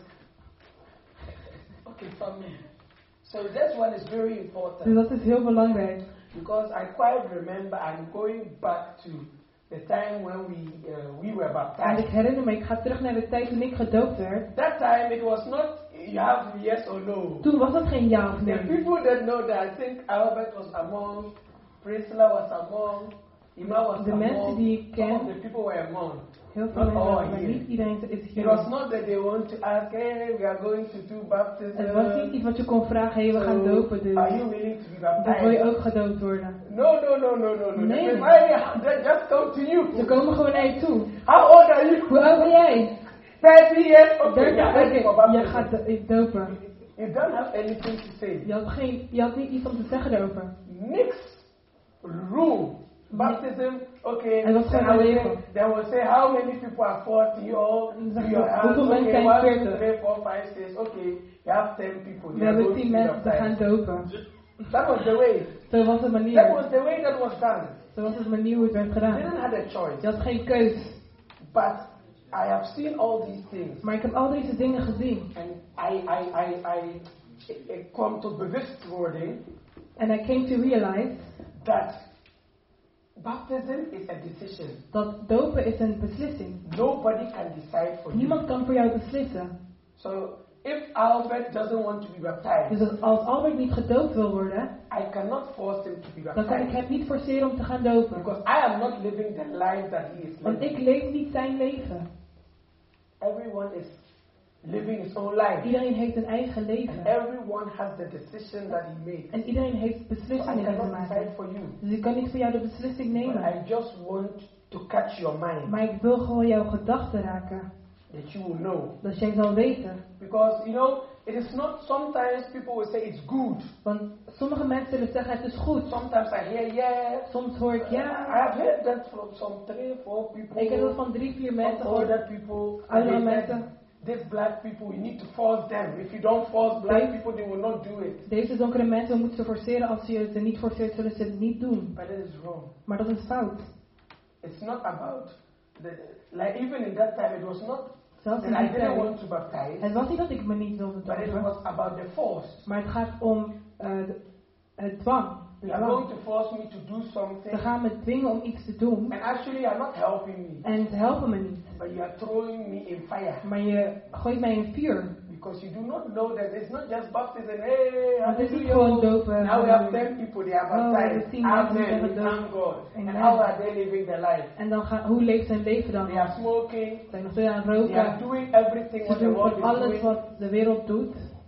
S1: okay, family. So that one is very
S2: Dus
S1: important
S2: dat is heel belangrijk.
S1: because I quite remember I'm going back to the time when we uh, we were
S2: En ik
S1: baptized.
S2: herinner me, ik ga terug naar de tijd toen ik gedoopt werd.
S1: That time it was not you have yes or no.
S2: Toen was dat geen ja of
S1: The
S2: nee.
S1: people that know that, I think Albert was among, Priscilla was among, Ima was
S2: De
S1: among.
S2: mensen die ik
S1: Some of
S2: ken,
S1: the people were among.
S2: heel veel
S1: Not all
S2: mensen, maar
S1: here.
S2: niet iedereen is
S1: It
S2: hier.
S1: was not that they want to ask, hey, we are going to do baptism.
S2: Het was niet iets wat je kon vragen, hé, we gaan
S1: So,
S2: dopen, dus
S1: are you willing to be
S2: dan wil
S1: baptized?
S2: je ook gedoopt worden.
S1: No, no, no, no, no, no.
S2: Nee.
S1: They say, "Why they just come to you.
S2: Ze komen gewoon naar je toe.
S1: How old are you?
S2: Hoe oud ben jij?
S1: thirty years. Okay,
S2: dertig,
S1: yeah, ready for
S2: oké, je
S1: baptism.
S2: gaat do- dopen.
S1: You don't have anything to say.
S2: Je had, geen, je had niet iets om te zeggen erover.
S1: Mixed rule. Baptism, okay.
S2: En dat is
S1: Then
S2: gewoon
S1: I will
S2: een
S1: say,
S2: regel.
S1: they will say, how many people are forty? You all,
S2: Dan
S1: do
S2: zeg
S1: your
S2: je,
S1: hands.
S2: hoeveel mensen
S1: Okay,
S2: zijn
S1: one, two,
S2: veertig?
S1: three, four, five, six. Okay, you have ten people.
S2: We
S1: They are
S2: hebben
S1: going
S2: tien
S1: to be
S2: mensen die gaan
S1: baptized.
S2: dopen.
S1: That was the way.
S2: Zo was de
S1: That
S2: manier.
S1: was the way that was done.
S2: Zo was het manier hoe het werd
S1: You
S2: gedaan.
S1: didn't have a choice.
S2: Je had geen keus.
S1: But I have seen all these things.
S2: Maar ik heb al deze dingen gezien.
S1: And I, I, I, I, ik kwam tot bewustwording
S2: And I came to realize
S1: that baptism is a decision.
S2: dat dopen is een beslissing.
S1: Nobody can decide for you.
S2: Niemand kan voor jou beslissen.
S1: So if Albert doesn't want to be baptized,
S2: Dus als Albert niet gedoopt wil worden,
S1: I cannot force him to be
S2: dan kan ik
S1: baptized.
S2: hem niet forceren om te gaan dopen.
S1: Because I am not living the life that he is
S2: Want
S1: living.
S2: ik leef niet zijn leven.
S1: Everyone is living his own life.
S2: Iedereen heeft een eigen
S1: And
S2: leven.
S1: everyone has the decision that he makes.
S2: En iedereen heeft
S1: So I
S2: beslissingen te
S1: cannot decide
S2: maken.
S1: for you.
S2: Dus ik kan niet voor jou de beslissing
S1: But
S2: nemen.
S1: I just want to catch your mind.
S2: Maar ik wil gewoon jouw gedachten raken.
S1: That you will know.
S2: Dat jij zal weten.
S1: Because, you know, it is not, sometimes people will say it's good.
S2: Want sommige mensen zullen zeggen het is goed.
S1: Sometimes I hear yes.
S2: Soms hoor ik
S1: I
S2: ja.
S1: have heard that from some three, four people.
S2: Ik heb dat van drie, vier mensen
S1: Some
S2: gehoord.
S1: older people. And
S2: Oudere
S1: they said,
S2: mensen.
S1: these black people, you need to force them. If you don't force black
S2: Deze-
S1: people, they will not do it.
S2: Deze donkere mensen, we moeten ze forceren. Als je ze niet forceert, zullen ze het niet doen.
S1: But that is wrong.
S2: Maar dat is fout.
S1: It's not about, the, like even in that time, it was not
S2: Zelfs
S1: that
S2: in
S1: I
S2: die
S1: didn't
S2: tijd.
S1: want to baptize,
S2: Het was niet dat ik me niet wilde
S1: but it
S2: dopen.
S1: was about the force.
S2: Maar het gaat om uh, de, het dwang. De
S1: You are going
S2: dwang.
S1: to force me to do something,
S2: Ze gaan me dwingen om iets te doen.
S1: and actually you are not helping me,
S2: En ze helpen me niet.
S1: but you are throwing me in fire.
S2: Maar je gooit mij in vuur.
S1: Because you do not know that it's not just baptism. Hey,
S2: Want het is niet
S1: hallelujah.
S2: gewoon dopen.
S1: Now we have ten people, they are
S2: Oh, we hebben
S1: baptized.
S2: tien mensen die
S1: Amen.
S2: zijn
S1: We
S2: gedoopt.
S1: thank God. And
S2: Amen.
S1: how are they living their life?
S2: En dan gaan, hoe leeft zijn leven dan?
S1: They are smoking.
S2: Ze zijn nog steeds aan het
S1: They are
S2: roken.
S1: doing everything
S2: Ze
S1: what the
S2: doen
S1: world
S2: van
S1: is
S2: alles
S1: doing.
S2: wat de wereld doet.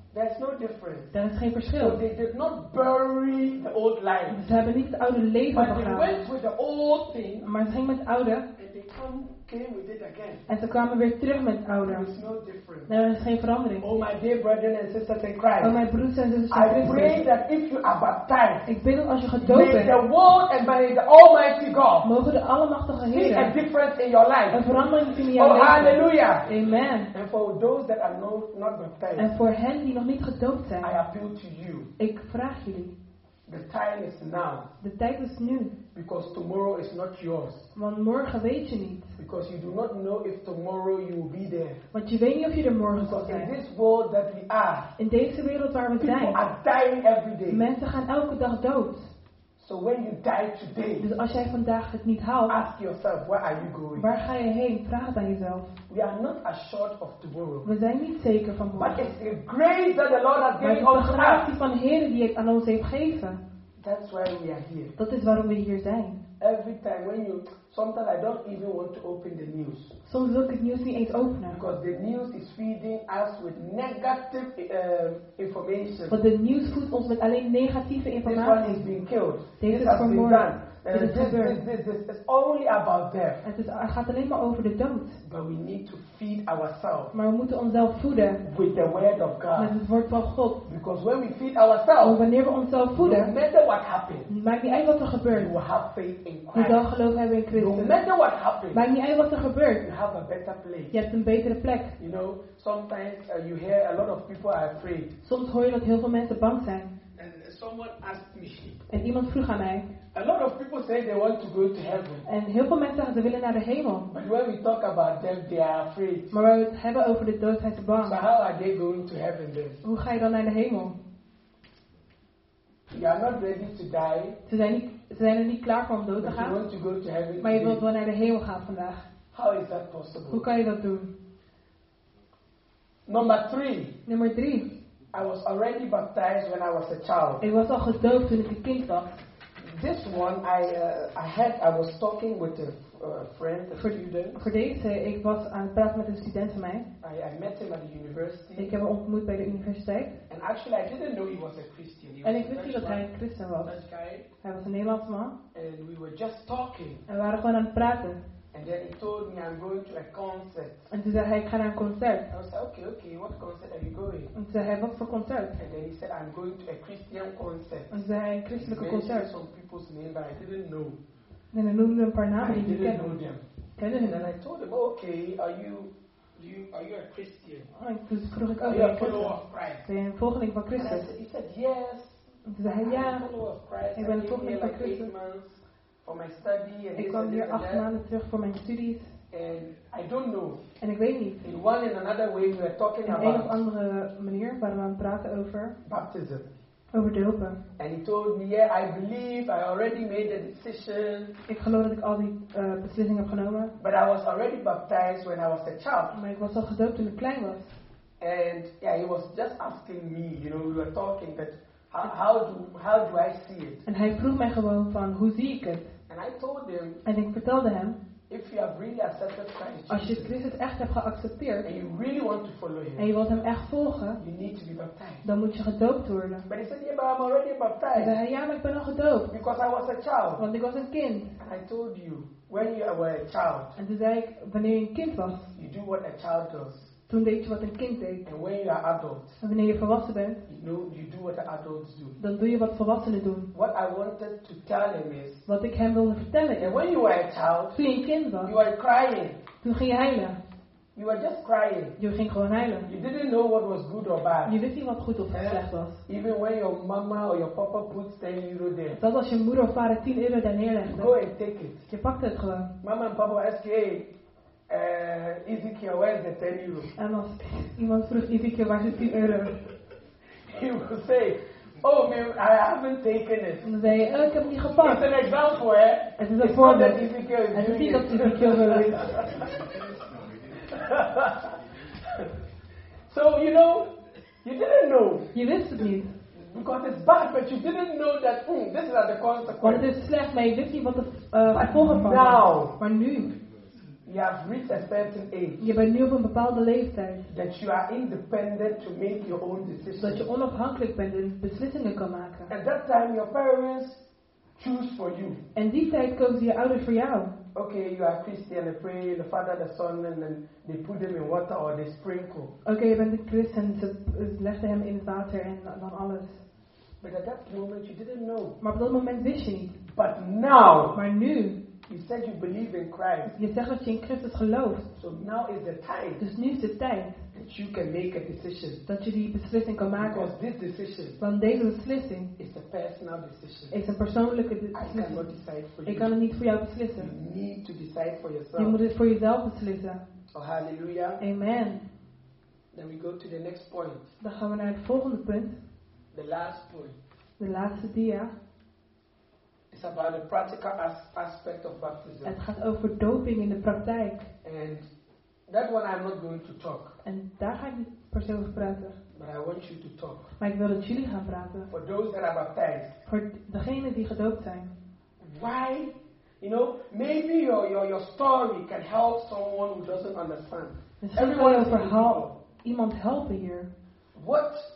S1: There's no difference.
S2: Daar is geen
S1: So
S2: verschil.
S1: they did not bury the old life.
S2: Ze hebben niet het oude leven
S1: But they
S2: begraven.
S1: went with the old thing
S2: Maar ze gingen met het oude
S1: and they come, came with it again.
S2: en ze kwamen weer terug met het oude.
S1: There is no difference.
S2: Nee, er is geen verandering.
S1: Oh my dear brothers and sisters in
S2: Oh,
S1: Christ.
S2: mijn broers en zusters
S1: I
S2: in
S1: pray
S2: Christus.
S1: that if you are baptized,
S2: Ik bid dat als je gedoopt
S1: may
S2: bent,
S1: the world and may the Almighty God
S2: mogen de Almachtige
S1: see a
S2: Heer
S1: difference in your
S2: een
S1: life.
S2: verandering zien in jouw
S1: Oh,
S2: leven.
S1: hallelujah.
S2: Amen.
S1: And for those that are no, not baptized,
S2: En voor hen die nog niet gedoopt
S1: I
S2: zijn,
S1: appeal to you.
S2: ik vraag jullie,
S1: The time is now.
S2: de tijd is nu.
S1: Because tomorrow is not yours.
S2: Want morgen weet je niet.
S1: Because you do not know if tomorrow you will be there.
S2: Want je weet niet of je er morgen zal
S1: Because in
S2: zijn.
S1: this world that we are,
S2: In deze wereld waar we
S1: people
S2: zijn,
S1: are dying every day.
S2: mensen gaan elke dag dood.
S1: So when you die today,
S2: Dus als jij vandaag het niet haalt,
S1: ask yourself, where are you going?
S2: waar ga je heen? Vraag het aan jezelf.
S1: We are not assured of tomorrow.
S2: We zijn niet zeker van
S1: But
S2: morgen.
S1: it's the grace that the Lord has
S2: Maar het
S1: given
S2: is de
S1: unto us.
S2: gratie van de Heer die het aan ons heeft gegeven.
S1: That's why we are here.
S2: Dat is waarom we hier zijn.
S1: Every time when you, sometimes I don't even want to open the news.
S2: Soms wil ik het nieuws niet eens openen.
S1: Because the news is feeding us with negative um, information.
S2: Want de nieuws voedt ons met alleen negatieve
S1: This one
S2: informatie.
S1: is being killed.
S2: Deze
S1: This
S2: is
S1: has been
S2: vermoord.
S1: done. Uh,
S2: Dit is
S1: this,
S2: gebeurd.
S1: this, this, this. It's only about death.
S2: Het, is, het gaat alleen maar over de dood.
S1: But we need to feed ourselves
S2: Maar we moeten onszelf voeden
S1: with the word of
S2: met
S1: God.
S2: het woord van God.
S1: Because when we feed
S2: Want
S1: ourselves,
S2: wanneer we onszelf
S1: no
S2: voeden,
S1: matter what happens,
S2: maakt niet uit wat er
S1: you
S2: gebeurt.
S1: will have faith in
S2: Je zal
S1: Christ.
S2: geloof hebben in
S1: No
S2: Christus.
S1: matter what happens,
S2: Maakt niet uit wat er gebeurt.
S1: you have a better place.
S2: Je hebt een betere plek.
S1: You know, sometimes uh, you hear a lot of people are afraid.
S2: Soms hoor je dat heel veel mensen bang zijn.
S1: And someone asked me,
S2: En iemand vroeg aan mij.
S1: a lot of people say they want to go to heaven.
S2: En heel veel mensen zeggen ze willen naar de hemel.
S1: But when we talk about them, they are afraid.
S2: Maar waar we het hebben over de dood zijn ze
S1: So
S2: bang.
S1: how are they going to heaven then?
S2: Hoe ga je dan naar de hemel?
S1: You are not ready to die,
S2: Ze zijn, niet, ze zijn er niet klaar voor om dood te
S1: but you
S2: gaan.
S1: want to go to heaven
S2: Maar je wilt
S1: today.
S2: wel naar de hemel gaan vandaag.
S1: How is that
S2: Hoe
S1: possible?
S2: kan je dat doen?
S1: Number three,
S2: Nummer drie.
S1: I was already baptized when I was a child.
S2: Ik was al gedoopt toen ik een kind was.
S1: This one, I uh, I had, I was talking with a uh, friend, a
S2: Voor,
S1: student.
S2: voor deze, ik was aan het praten met een student van mij.
S1: I, I met him at the university.
S2: Ik heb hem ontmoet bij de universiteit.
S1: And actually, I didn't know he was a Christian. He
S2: En
S1: was
S2: ik
S1: a
S2: wist niet
S1: Dutch
S2: dat hij
S1: man,
S2: een christen was.
S1: Dutch guy.
S2: Hij was een Nederlandse man.
S1: And we were just talking.
S2: En we waren gewoon aan het praten.
S1: And then he told me, I'm going to a concert.
S2: En toen zei hij, ik ga naar een concert.
S1: I was like, okay, okay, what concert are you going?
S2: En toen zei hij, wat voor concert?
S1: And then he said, I'm going to a Christian concert.
S2: En toen zei hij, een
S1: He
S2: christelijke
S1: mentioned
S2: concert.
S1: some people's name, but I didn't know.
S2: En hij noemde een paar namen
S1: I
S2: die ik niet
S1: didn't know
S2: kende.
S1: them.
S2: Kende
S1: And
S2: hem.
S1: then I told him, okay, are you, do you, are you a Christian?
S2: Oh, en toen vroeg ik ook,
S1: Are
S2: ben
S1: you
S2: je
S1: a follower
S2: christen?
S1: of Christ?
S2: Ben je een volgeling van
S1: And I
S2: Christus?
S1: said, he said, yes.
S2: En toen zei hij,
S1: I'm a
S2: ja.
S1: follower of Christ.
S2: Ik
S1: I
S2: ben een
S1: came here
S2: volgeling van
S1: like eight
S2: Christus.
S1: months for my study and
S2: Ik
S1: this
S2: kwam
S1: and
S2: hier
S1: this and
S2: acht
S1: that.
S2: maanden terug voor mijn studies.
S1: And I don't know.
S2: En ik weet niet.
S1: In one and another way, we were talking
S2: In een of
S1: about
S2: andere manier waren we aan het praten over,
S1: baptism.
S2: over dopen.
S1: And he told me, yeah, I believe I already made a decision.
S2: Ik geloof dat ik al die uh, beslissingen heb genomen.
S1: But I was already baptized when I was a child.
S2: Maar ik was al gedoopt toen ik klein was.
S1: And yeah, he was just asking me, you know, we were talking that how, how do how do I see it?
S2: En hij vroeg mij gewoon van, hoe zie ik het?
S1: And I told him,
S2: En ik vertelde hem,
S1: if you have really accepted Christ
S2: als je
S1: Jesus
S2: Christus echt hebt geaccepteerd
S1: and you really want to follow
S2: en
S1: him,
S2: je wilt hem echt volgen,
S1: you need to be baptized.
S2: dan moet je gedoopt worden.
S1: But he said, yeah, but I'm already
S2: En
S1: baptized
S2: zei hij, ja, maar ik ben al gedoopt.
S1: because I was a child.
S2: Want ik was een kind.
S1: And I told you, when you were a child,
S2: En toen zei ik, wanneer je een kind was,
S1: you do what a child does.
S2: toen deed je wat een kind deed.
S1: And when you are adult,
S2: En wanneer je volwassen bent,
S1: you know, you do what the adults do.
S2: dan doe je wat volwassenen doen.
S1: What I wanted to tell him is,
S2: Wat ik hem wilde vertellen
S1: that
S2: is,
S1: when you were a child,
S2: toen je een kind
S1: you
S2: was,
S1: were crying.
S2: toen ging je huilen.
S1: You were just crying.
S2: Je ging gewoon huilen.
S1: You didn't know what was good or bad.
S2: Je wist niet wat goed of slecht was.
S1: Even when your mama or your papa puts ten euro there,
S2: Dat als je moeder of vader tien euro daar
S1: you go
S2: neerlegde,
S1: and take it.
S2: je pakte het gewoon.
S1: Mama and papa ask you, hey, uh, Ezekiel, where's the ten euro?
S2: En als iemand vroeg Ezekiel, waar is tien euro?
S1: He will say, oh man, I haven't taken it.
S2: En dan zei je, oh, ik heb het niet
S1: It's
S2: gepakt.
S1: an example, eh?
S2: Het is een
S1: It's not
S2: voorbeeld.
S1: that Ezekiel is
S2: Het is
S1: doing
S2: niet dat
S1: it.
S2: Ezekiel zo is.
S1: So, you know, you didn't know.
S2: Je wist het niet.
S1: Because it's bad, but you didn't know that, hmm, this is the
S2: Want het
S1: consequence.
S2: is slecht, maar je wist niet wat de uh, gevolgen van
S1: now,
S2: was. Maar nu,
S1: You have reached a certain age.
S2: Je bent nu op een bepaalde leeftijd.
S1: That you are independent to make your own
S2: Dat
S1: decisions.
S2: je onafhankelijk bent en beslissingen kan maken.
S1: At that time, your parents choose for you.
S2: En die tijd kozen je ouders voor jou.
S1: Okay, you are Christian, they pray, the Father, the Son, and then they put them in water or they sprinkle.
S2: Oké, okay, je bent een christen, ze legden hem in het water en dan alles.
S1: But at that moment, you didn't know.
S2: Maar op dat moment wist je niet.
S1: But now,
S2: Maar nu,
S1: you said you believe in Christ.
S2: je zegt dat je in Christus gelooft.
S1: So now is the time
S2: Dus nu is de tijd
S1: that you can make a decision.
S2: dat je die beslissing kan maken.
S1: Because this decision
S2: Want deze beslissing
S1: is a personal decision.
S2: is een persoonlijke
S1: I cannot
S2: beslissing.
S1: decide for
S2: Ik
S1: you.
S2: kan het niet voor jou
S1: You
S2: beslissen.
S1: need to decide for
S2: Je
S1: yourself.
S2: moet het voor jezelf beslissen.
S1: Oh, hallelujah.
S2: Amen.
S1: Then we go to the next point.
S2: Dan gaan we naar het volgende punt.
S1: The last point.
S2: De laatste dia.
S1: It's about the practical as- aspect of baptism.
S2: Het gaat over doping in de praktijk.
S1: And that one I'm not going to talk.
S2: En daar ga ik niet per se over praten.
S1: But I want you to talk.
S2: Maar ik wil dat jullie gaan praten.
S1: For those that are baptized.
S2: Voor degenen die gedoopt zijn.
S1: Why? You know, maybe your, your, your story can help someone who doesn't understand.
S2: Misschien kan
S1: Everyone
S2: jouw
S1: is
S2: verhaal iemand helpen hier.
S1: What,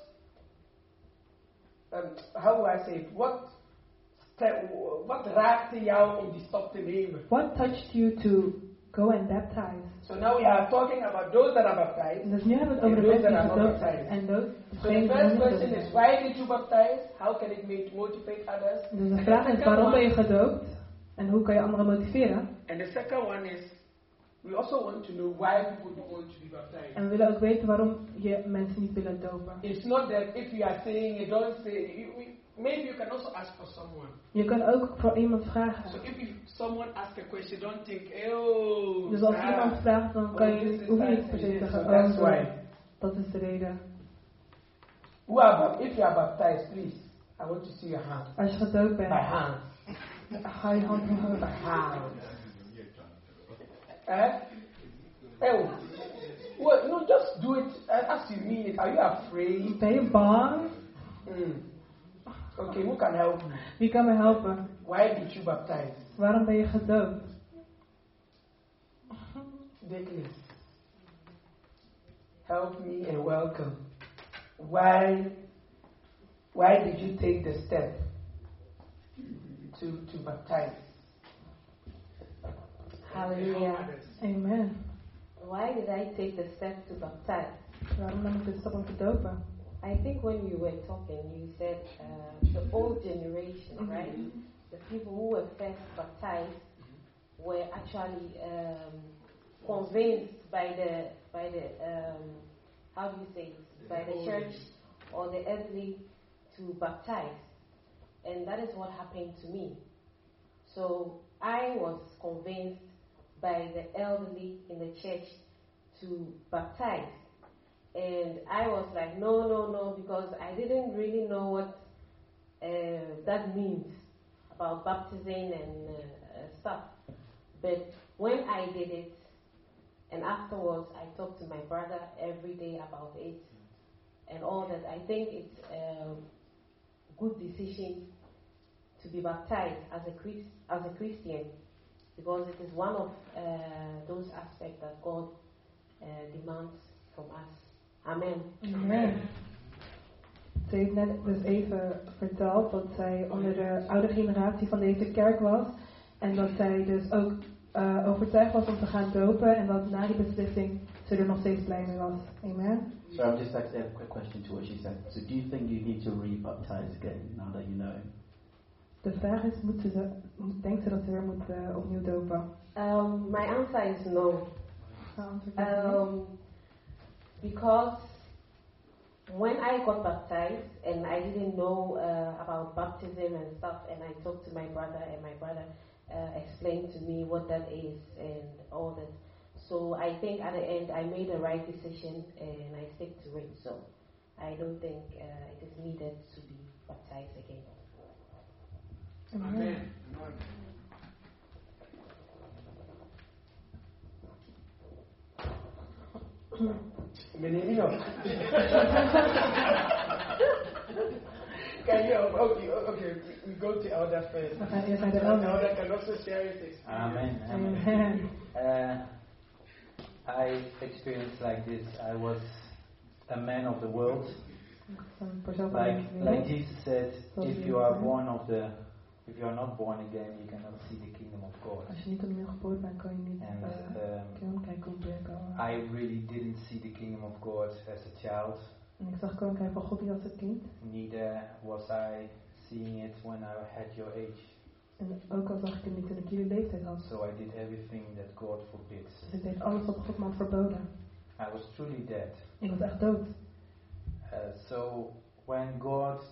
S1: um, how do I say it? What, step, wat raakte jou om die stap te nemen?
S2: What touched you to go and baptize?
S1: So now we are talking about those that are baptized.
S2: Dus nu hebben we het over
S1: And
S2: de
S1: those
S2: mensen
S1: that
S2: die
S1: are not
S2: gedoopt zijn.
S1: baptized.
S2: En those,
S1: So the
S2: degenen die
S1: first
S2: niet
S1: question
S2: gedoopt
S1: is,
S2: zijn.
S1: why did you baptize? How can it make, motivate others?
S2: Dus de
S1: And
S2: vraag
S1: the
S2: is,
S1: second
S2: waarom ben
S1: one-
S2: je gedoopt? En hoe kan je anderen motiveren?
S1: And the second one is, we also want to know why people don't want to be baptized.
S2: En we willen ook weten waarom je mensen niet willen dopen.
S1: It's not that if you are saying it, don't say it. You- we- Maybe you can also ask for someone.
S2: Je kan ook voor iemand vragen.
S1: So if you, someone asks a question, don't think, oh,
S2: Dus als
S1: ah,
S2: iemand vraagt, dan kan
S1: oh, this
S2: je,
S1: is
S2: hoef je
S1: that
S2: niet per se
S1: and
S2: te
S1: this.
S2: zeggen,
S1: So that's
S2: oh,
S1: why.
S2: dat is de reden.
S1: Who are, bap- if you are baptized, please, I want to see your hand.
S2: Als je gedoopt
S1: By
S2: bent,
S1: hand.
S2: ga je hand omhoog.
S1: By hand. Eh? Oh. Well, no, just do it uh, as you mean it. Are you afraid?
S2: Ben je bang?
S1: Mm. Okay, who can help me?
S2: Wie kan me helpen?
S1: Why did you baptize?
S2: Waarom ben je gedoopt?
S1: Nicholas, help me and welcome. Why, why did you take the step to, to baptize?
S6: Hallelujah.
S2: Amen.
S6: Why did I take the step to baptize?
S2: Waarom nam ik de stap om te dopen?
S6: I think when you were talking, you said uh, the old generation,
S2: Mhm.
S6: right? The people who were first baptized were actually um, convinced by the by the um, how do you say this? By the church or the elderly to baptize, and that is what happened to me. So I was convinced by the elderly in the church to baptize. And I was like, no, no, no, because I didn't really know what uh, that means about baptizing and uh, uh, stuff. But when I did it, and afterwards I talked to my brother every day about it and all that, I think it's a good decision to be baptized as a Christ, as a Christian, because it is one of uh, those aspects that God uh, demands from us. Amen.
S2: Amen. Ze heeft net dus even verteld dat zij onder de oude generatie van deze kerk was. En dat zij dus ook uh, overtuigd was om te gaan dopen. En dat na die beslissing ze er nog steeds blij mee was. Amen.
S7: So I'm just like to have a quick question to what she said. So do you think you need to re-baptize again now that you know him?
S2: De vraag is, moet ze, denkt ze dat ze weer moet uh, opnieuw dopen?
S6: Um, my answer is no.
S2: Haar antwoord is nee.
S6: Um, because when I got baptized and I didn't know uh, about baptism and stuff, and I talked to my brother, and my brother uh, explained to me what that is and all that. So I think at the end I made the right decision and I stick to it. So I don't think uh, it is needed to be baptized again.
S2: Amen.
S1: Meneer Nino. Can you, okay, okay, we go to elder first.
S2: We gaan eerst naar de
S1: The
S2: elder.
S1: elder can also share his experience.
S7: Amen.
S2: Amen.
S7: Uh,
S8: I experienced like this. I was a man of the world.
S2: Een persoon van
S8: Like,
S2: de
S8: like
S2: wereld.
S8: Jesus said,
S2: Zoals
S8: if
S2: Jezus
S8: you are
S2: zei.
S8: born of the, if you are not born again, you cannot see the kingdom of God.
S2: Als je niet opnieuw geboren bent, kan je niet
S8: And
S2: uh,
S8: um,
S2: koninkrijk komen.
S8: I really didn't see the kingdom of God as a child.
S2: En ik zag koninkrijk van God niet als een kind.
S8: Neither was I seeing it when I had your age.
S2: En ook al zag ik het niet toen ik jullie leeftijd had.
S8: So I did everything that God forbids.
S2: Dus ik deed alles wat God me had verboden.
S8: I was truly dead.
S2: Ik was echt dood.
S8: Uh, so when God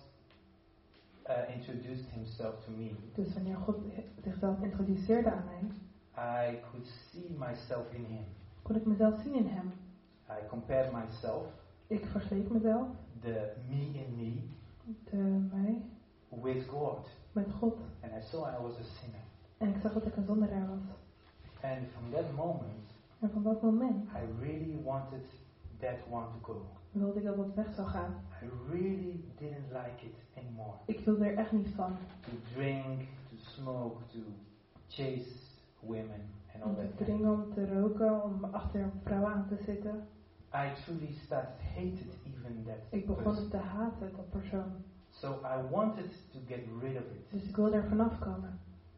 S8: uh, introduced himself to me,
S2: Dus wanneer God zichzelf introduceerde aan mij,
S8: I could see myself in him.
S2: kon ik mezelf zien in hem.
S8: I compared myself,
S2: Ik vergeleek mezelf,
S8: the me in me,
S2: de mij,
S8: with God.
S2: met God.
S8: And I saw I was a sinner.
S2: En ik zag dat ik een zondaar was.
S8: And from that moment,
S2: En van dat moment
S8: I really wanted that one to go.
S2: wilde ik dat het weg zou gaan.
S8: I really didn't like it anymore.
S2: Ik wilde er echt niet van.
S8: To drink, to smoke, to chase women and all
S2: Om
S8: that.
S2: te drinken, om te roken, om achter vrouwen aan te zitten.
S8: I truly started hated even that
S2: Ik begon
S8: person.
S2: het te haten, dat persoon.
S8: So I wanted to get rid of it.
S2: Dus ik wilde er vanaf komen.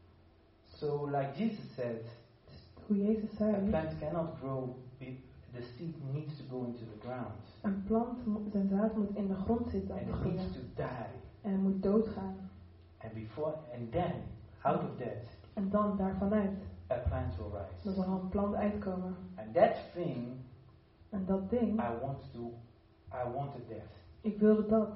S8: So like Jesus said,
S2: Hoe Jezus
S8: a
S2: zei,
S8: plant cannot grow, be- the seed needs to go into the ground.
S2: een plant, moet- zijn zaad moet in de grond zitten om
S8: And
S2: te
S8: it
S2: groeien.
S8: needs to die.
S2: En het moet doodgaan.
S8: And before, and then, out of that,
S2: En dan daarvanuit,
S8: a plant will
S2: dan
S8: rise.
S2: zal er een plant uitkomen.
S8: And that thing,
S2: En dat ding,
S8: I want to, I wanted that.
S2: ik wilde dat.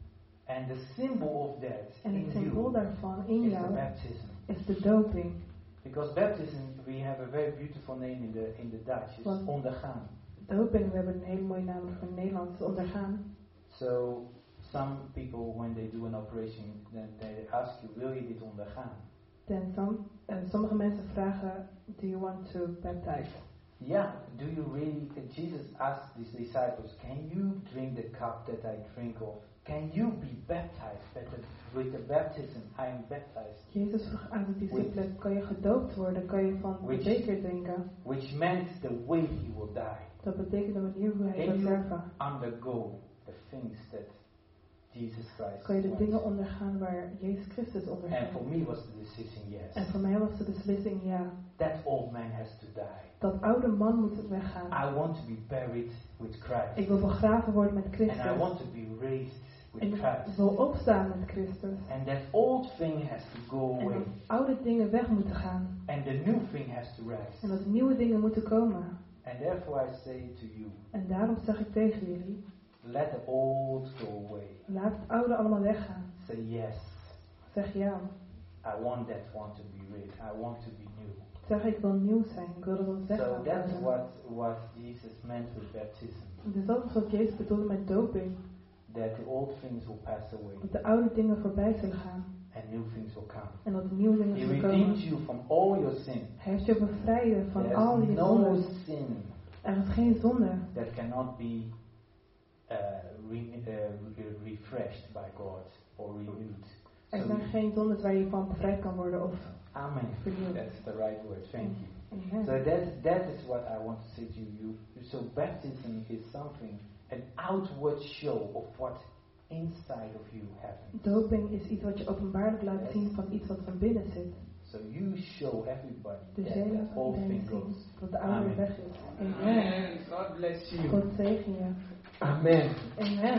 S8: And the symbol of that
S2: En
S8: in
S2: het symbool
S8: you
S2: daarvan in
S8: is the
S2: jou
S8: baptism.
S2: is de doping.
S8: Because baptism, we have a very beautiful name in the in the Dutch. It's
S2: Wat?
S8: ondergaan.
S2: Doping, we hebben een hele mooie naam voor Nederlands, ondergaan.
S8: So some people, when they do an operation, then they ask you, wil je dit ondergaan?
S2: En some, uh, sommige mensen vragen, do you want to baptize?
S8: Yeah, do you really? Jesus asked his disciples, can you drink the cup that I drink of? Can you be baptized with the, with the baptism I am baptized?
S2: Jezus vroeg aan de discipelen, kan je gedoopt worden? Kan je van de
S8: Which-
S2: beker drinken?
S8: Which meant the way he will die.
S2: Dat betekent de manier hoe hij
S8: Can
S2: zal
S8: you
S2: sterven.
S8: undergo the things that Jesus Christ
S2: Kan je de
S8: went?
S2: dingen ondergaan waar Jezus Christus
S8: And
S2: onderging?
S8: for me was the decision yes.
S2: En voor mij was de beslissing ja.
S8: That old man has to die.
S2: Dat oude man moet weggaan.
S8: I want to be buried with Christ.
S2: Ik wil begraven worden met
S8: And I
S2: Christus.
S8: want to be raised with
S2: En ik
S8: Christ.
S2: wil opstaan met Christus.
S8: And that old thing has to go
S2: En
S8: away.
S2: dat oude dingen weg moeten gaan.
S8: And the new thing has to
S2: En
S8: rise.
S2: dat nieuwe dingen moeten komen.
S8: And therefore I say to you,
S2: En daarom zeg ik tegen jullie,
S8: let the old go away.
S2: laat het oude allemaal weggaan.
S8: Say yes.
S2: Zeg ja.
S8: I want that one to be rid. I want to be new.
S2: Zeg ik wil nieuw zijn. Ik wil dat het
S8: So
S2: weggaan.
S8: that's what, what Jesus meant with baptism.
S2: Dus dat is wat Jezus bedoelde met doping.
S8: That the old things will pass away
S2: Dat de oude dingen voorbij zullen gaan.
S8: and new things will come.
S2: En dat de nieuwe dingen
S8: He
S2: zullen
S8: redeemed
S2: komen.
S8: you from all your sin.
S2: Hij heeft je bevrijden van al
S8: There's
S2: die
S8: no
S2: zonden.
S8: sin
S2: Er is geen zonde
S8: that cannot be uh, re- uh, re- refreshed by God or renewed.
S2: Er
S8: So,
S2: zijn geen zondes waar je van bevrijd kan worden of
S8: amen.
S2: vernieuwd.
S8: That's the right word. Thank you.
S2: Amen.
S8: So that that is what I want to say to you. So baptism is something, an outward show of what inside of you happens.
S2: Doping is iets wat je openbaarlijk laat
S8: Yes.
S2: zien van iets wat van binnen zit.
S8: So you show everybody
S2: Dus
S8: that
S2: jij
S8: the
S2: laat
S8: old
S2: iedereen
S8: thing
S2: zien
S8: goes.
S2: dat de oude
S8: Amen.
S2: weg is. Amen.
S5: Amen. God bless you.
S2: God zegen je.
S1: Amen.
S2: Amen.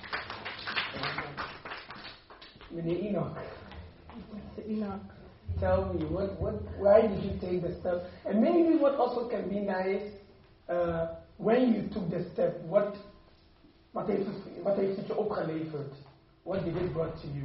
S1: Meneer Enoch,
S2: Mister Enoch.
S1: tell me, what, what, why did you take the step? And maybe what also can be nice, uh, when you took the step, what, wat heeft het, wat heeft het je opgeleverd? What did it brought to you?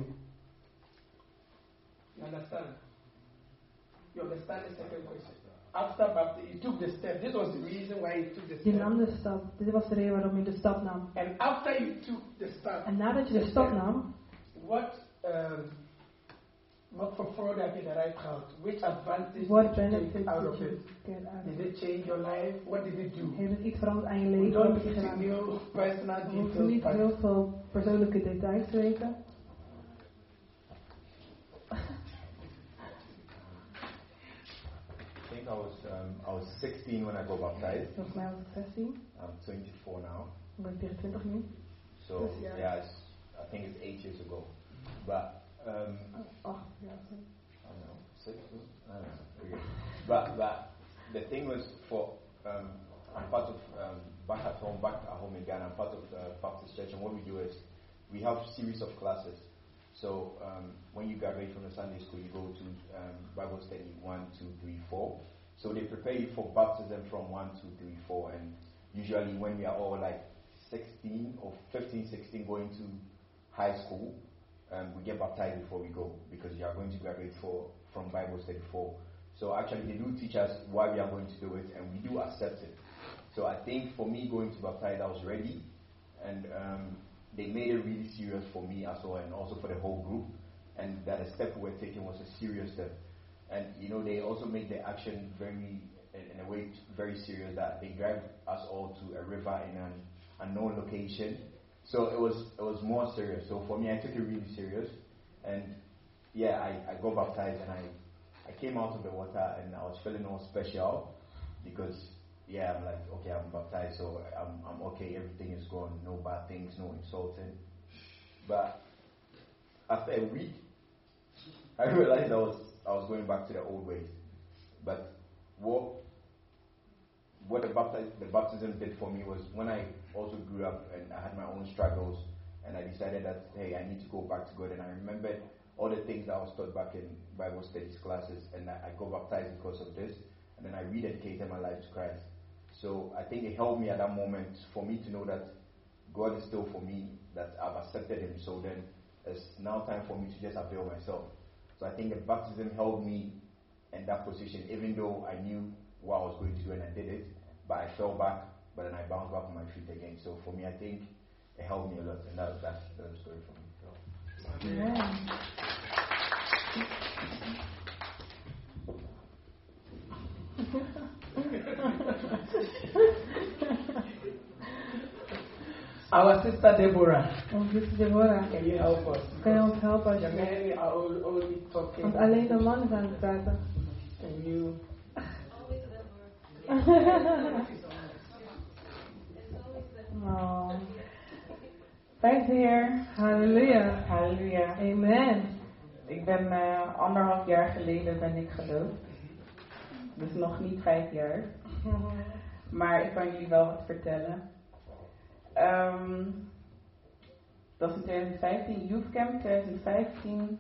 S1: You understand? You understand the second question? After baptism, you took the step. This was the reason why you took the
S2: Je
S1: step.
S2: nam de stap. Dit was de reden waarom je de stap nam.
S1: And after you took the step,
S2: En nadat je de stap nam,
S1: what, um, wat voor voordeel heb je daaruit gehaald? Which advantage
S2: what
S1: did you
S2: benefits
S1: take out
S2: did
S1: of
S2: you
S1: it?
S2: get out of
S1: Did
S2: it?
S1: it change your life? What did it do?
S2: Heeft het iets veranderd aan je
S1: We
S2: leven?
S1: don't
S2: Wat heb je
S1: need to
S2: gedaan?
S1: know personal
S2: We hoeven
S1: details,
S2: niet
S1: but
S2: heel veel persoonlijke details te weten.
S8: Thank
S3: think I was um, I was sixteen when I got baptized.
S2: Volgens mij was ik zestien.
S3: I'm twenty-four now.
S2: Ik ben vierentwintig nu.
S3: So
S2: This year.
S3: yeah, it's, I think it's eight years ago. But um,
S2: Oh, acht jaar.
S3: I don't know, six? I don't know. Okay. But but the thing was for um, I'm part of um, back at home, back at home in Ghana. I'm part of uh, Baptist Church, and what we do is we have series of classes. So um, when you graduate from the Sunday school, you go to um, Bible study one, two, three, four. So they prepare you for baptism from one, two, three, four, and usually when we are all like sixteen or fifteen, sixteen, going to high school, um, we get baptized before we go because you are going to graduate for from Bible study four. So actually they do teach us why we are going to do it, and we do accept it. So I think for me going to baptize, I was ready, and um, they made it really serious for me as well, and also for the whole group, and that the step we were taking was a serious step. And you know, they also made the action very, in a way, very serious, that they dragged us all to a river in an unknown location. So it was it was more serious. So for me, I took it really serious, and yeah, I, I got baptized, and I I came out of the water, and I was feeling all special because yeah, I'm like, okay, I'm baptized, so I'm I'm okay. Everything is gone, no bad things, no insulting. But after a week, I realized I was I was going back to the old ways. But what what the baptism the baptism did for me was when I also grew up and I had my own struggles, and I decided that hey, I need to go back to God. And I remembered all the things that I was taught back in Bible studies classes, and I, I got baptized because of this. And then I rededicated my life to Christ. So I think it helped me at that moment for me to know that God is still for me, that I've accepted Him. So then it's now time for me to just avail myself. So I think the baptism held me in that position, even though I knew what I was going to do and I did it, but I fell back, but then I bounced back on my feet again. So for me, I think it helped me a lot, and that, that's the story for me. So.
S2: Amen.
S1: Our sister Deborah,
S2: Onze zuster Deborah,
S1: can you help us?
S2: kan je ons helpen
S1: The
S2: alsjeblieft?
S1: men are all, only talking.
S2: Want alleen de mannen zijn aan het praten.
S1: Can you?
S4: Always Deborah. It's always Deborah.
S2: Oh,
S9: Prijs de Heer.
S2: halleluja.
S9: Halleluja.
S2: Amen.
S9: Ik ben uh, anderhalf jaar geleden ben ik gedoopt. Dus nog niet vijf jaar. Maar ik kan jullie wel wat vertellen. Um, dat was in twintig vijftien, Youth Camp twintig vijftien.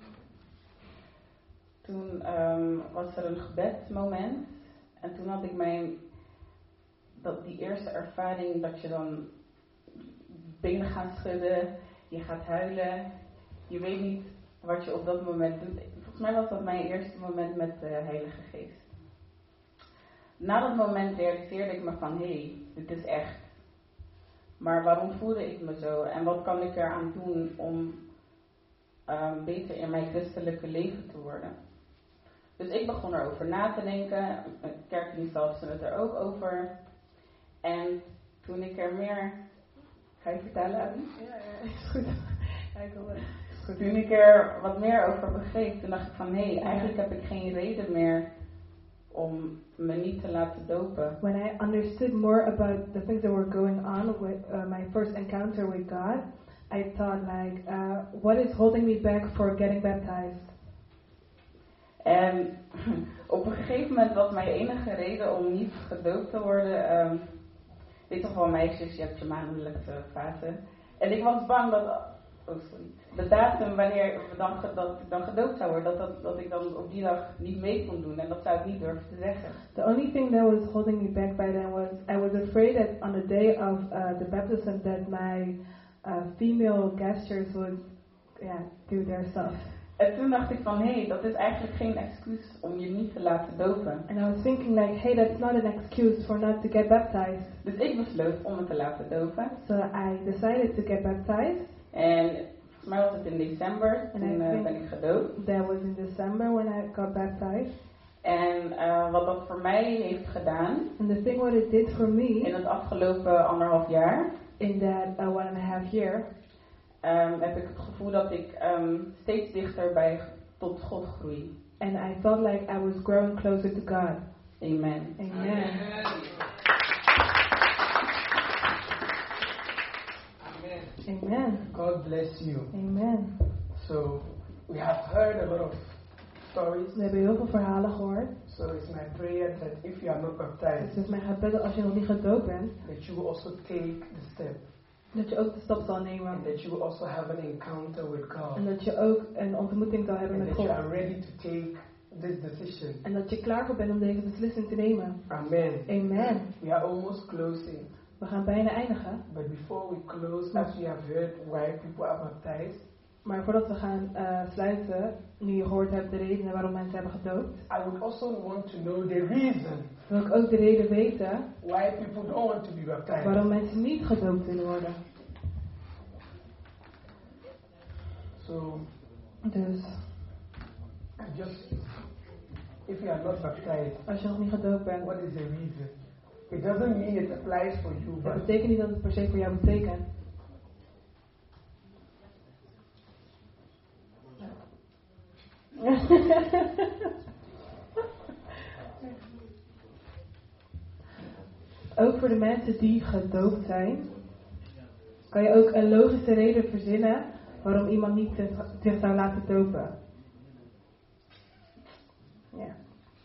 S9: Toen um, was er een gebedsmoment. En toen had ik mijn, dat, die eerste ervaring dat je dan benen gaat schudden, je gaat huilen, je weet niet wat je op dat moment doet. Volgens mij was dat mijn eerste moment met de Heilige Geest. Na dat moment realiseerde ik me van, hé, hey, dit is echt. Maar waarom voelde ik me zo? En wat kan ik eraan doen om um, beter in mijn christelijke leven te worden? Dus ik begon erover na te denken. Kerkdienst had ze het er ook over. En toen ik er meer... Ga je vertellen, Abby?
S2: Ja, ja, is goed. Ja, ik wil het.
S9: Toen ik er wat meer over begreep, toen dacht ik van, hé, hey, eigenlijk heb ik geen reden meer om me niet te laten dopen.
S2: When I understood more about the things that were going on with uh, my first encounter with God, I thought like, uh, what is holding me back for getting baptized?
S9: En op een gegeven moment was mijn enige reden om niet gedoopt te worden. Um, weet toch wel, meisjes, je hebt je maandelijkse fase. En ik was bang dat, oh sorry, de datum wanneer we dan, dat ik dan gedoopt zou worden, dat, dat, dat ik dan op die dag niet mee kon doen. En dat zou ik niet durven te zeggen.
S2: The only thing that was holding me back by then was I was afraid that on the day of uh, the baptism that my uh, female guesters would yeah, do their stuff.
S9: En toen dacht ik van, hé, hey, dat is eigenlijk geen excuus om je niet te laten dopen.
S2: And I was thinking like, hey, that's not an excuse for not to get baptized.
S9: Dus ik besloot om me te laten dopen.
S2: So I decided to get baptized.
S9: En volgens mij was het in december,
S2: And
S9: toen uh, ben ik gedoopt.
S2: That was in December when I got baptized.
S9: En uh, wat dat voor mij heeft gedaan,
S2: And the thing what it did for me
S9: in het afgelopen anderhalf jaar,
S2: in that uh, one and a half year,
S9: um, heb ik het gevoel dat ik um, steeds dichter bij tot God groei.
S2: And I felt like I was growing closer to God.
S9: Amen.
S2: Amen. Amen.
S1: God bless you.
S2: Amen.
S1: So, we have heard a lot of stories.
S2: We hebben heel veel verhalen gehoord.
S1: So, it's my prayer that if you are not baptized,
S2: Het is mijn gebed dat als je nog niet gedoopt bent,
S1: that you will also take the step.
S2: dat je ook de stap zal nemen.
S1: And that you will also have an encounter with God.
S2: En dat je ook een ontmoeting zal hebben
S1: And
S2: met
S1: that
S2: God.
S1: you are ready to take this decision.
S2: En dat je klaar voor bent om deze beslissing te nemen.
S1: Amen.
S2: Amen.
S1: We are almost closing.
S2: We gaan bijna eindigen.
S1: But before we close, as we have heard why people are baptized,
S2: Maar voordat we gaan uh, sluiten, nu je gehoord hebt de redenen waarom mensen hebben gedoopt,
S1: I would also want to know the reason
S2: wil ik ook de reden weten
S1: why people don't want to be baptized.
S2: waarom mensen niet gedoopt willen worden.
S1: So,
S2: Dus,
S1: just if you are not baptized,
S2: als je nog niet gedoopt bent,
S1: what is the reason? It doesn't mean it applies for you,
S2: dat
S1: but
S2: betekent niet dat het per se voor jou betekent. Ook voor de mensen die gedoopt zijn, kan je ook een logische reden verzinnen waarom iemand niet zich zou laten dopen. Ja.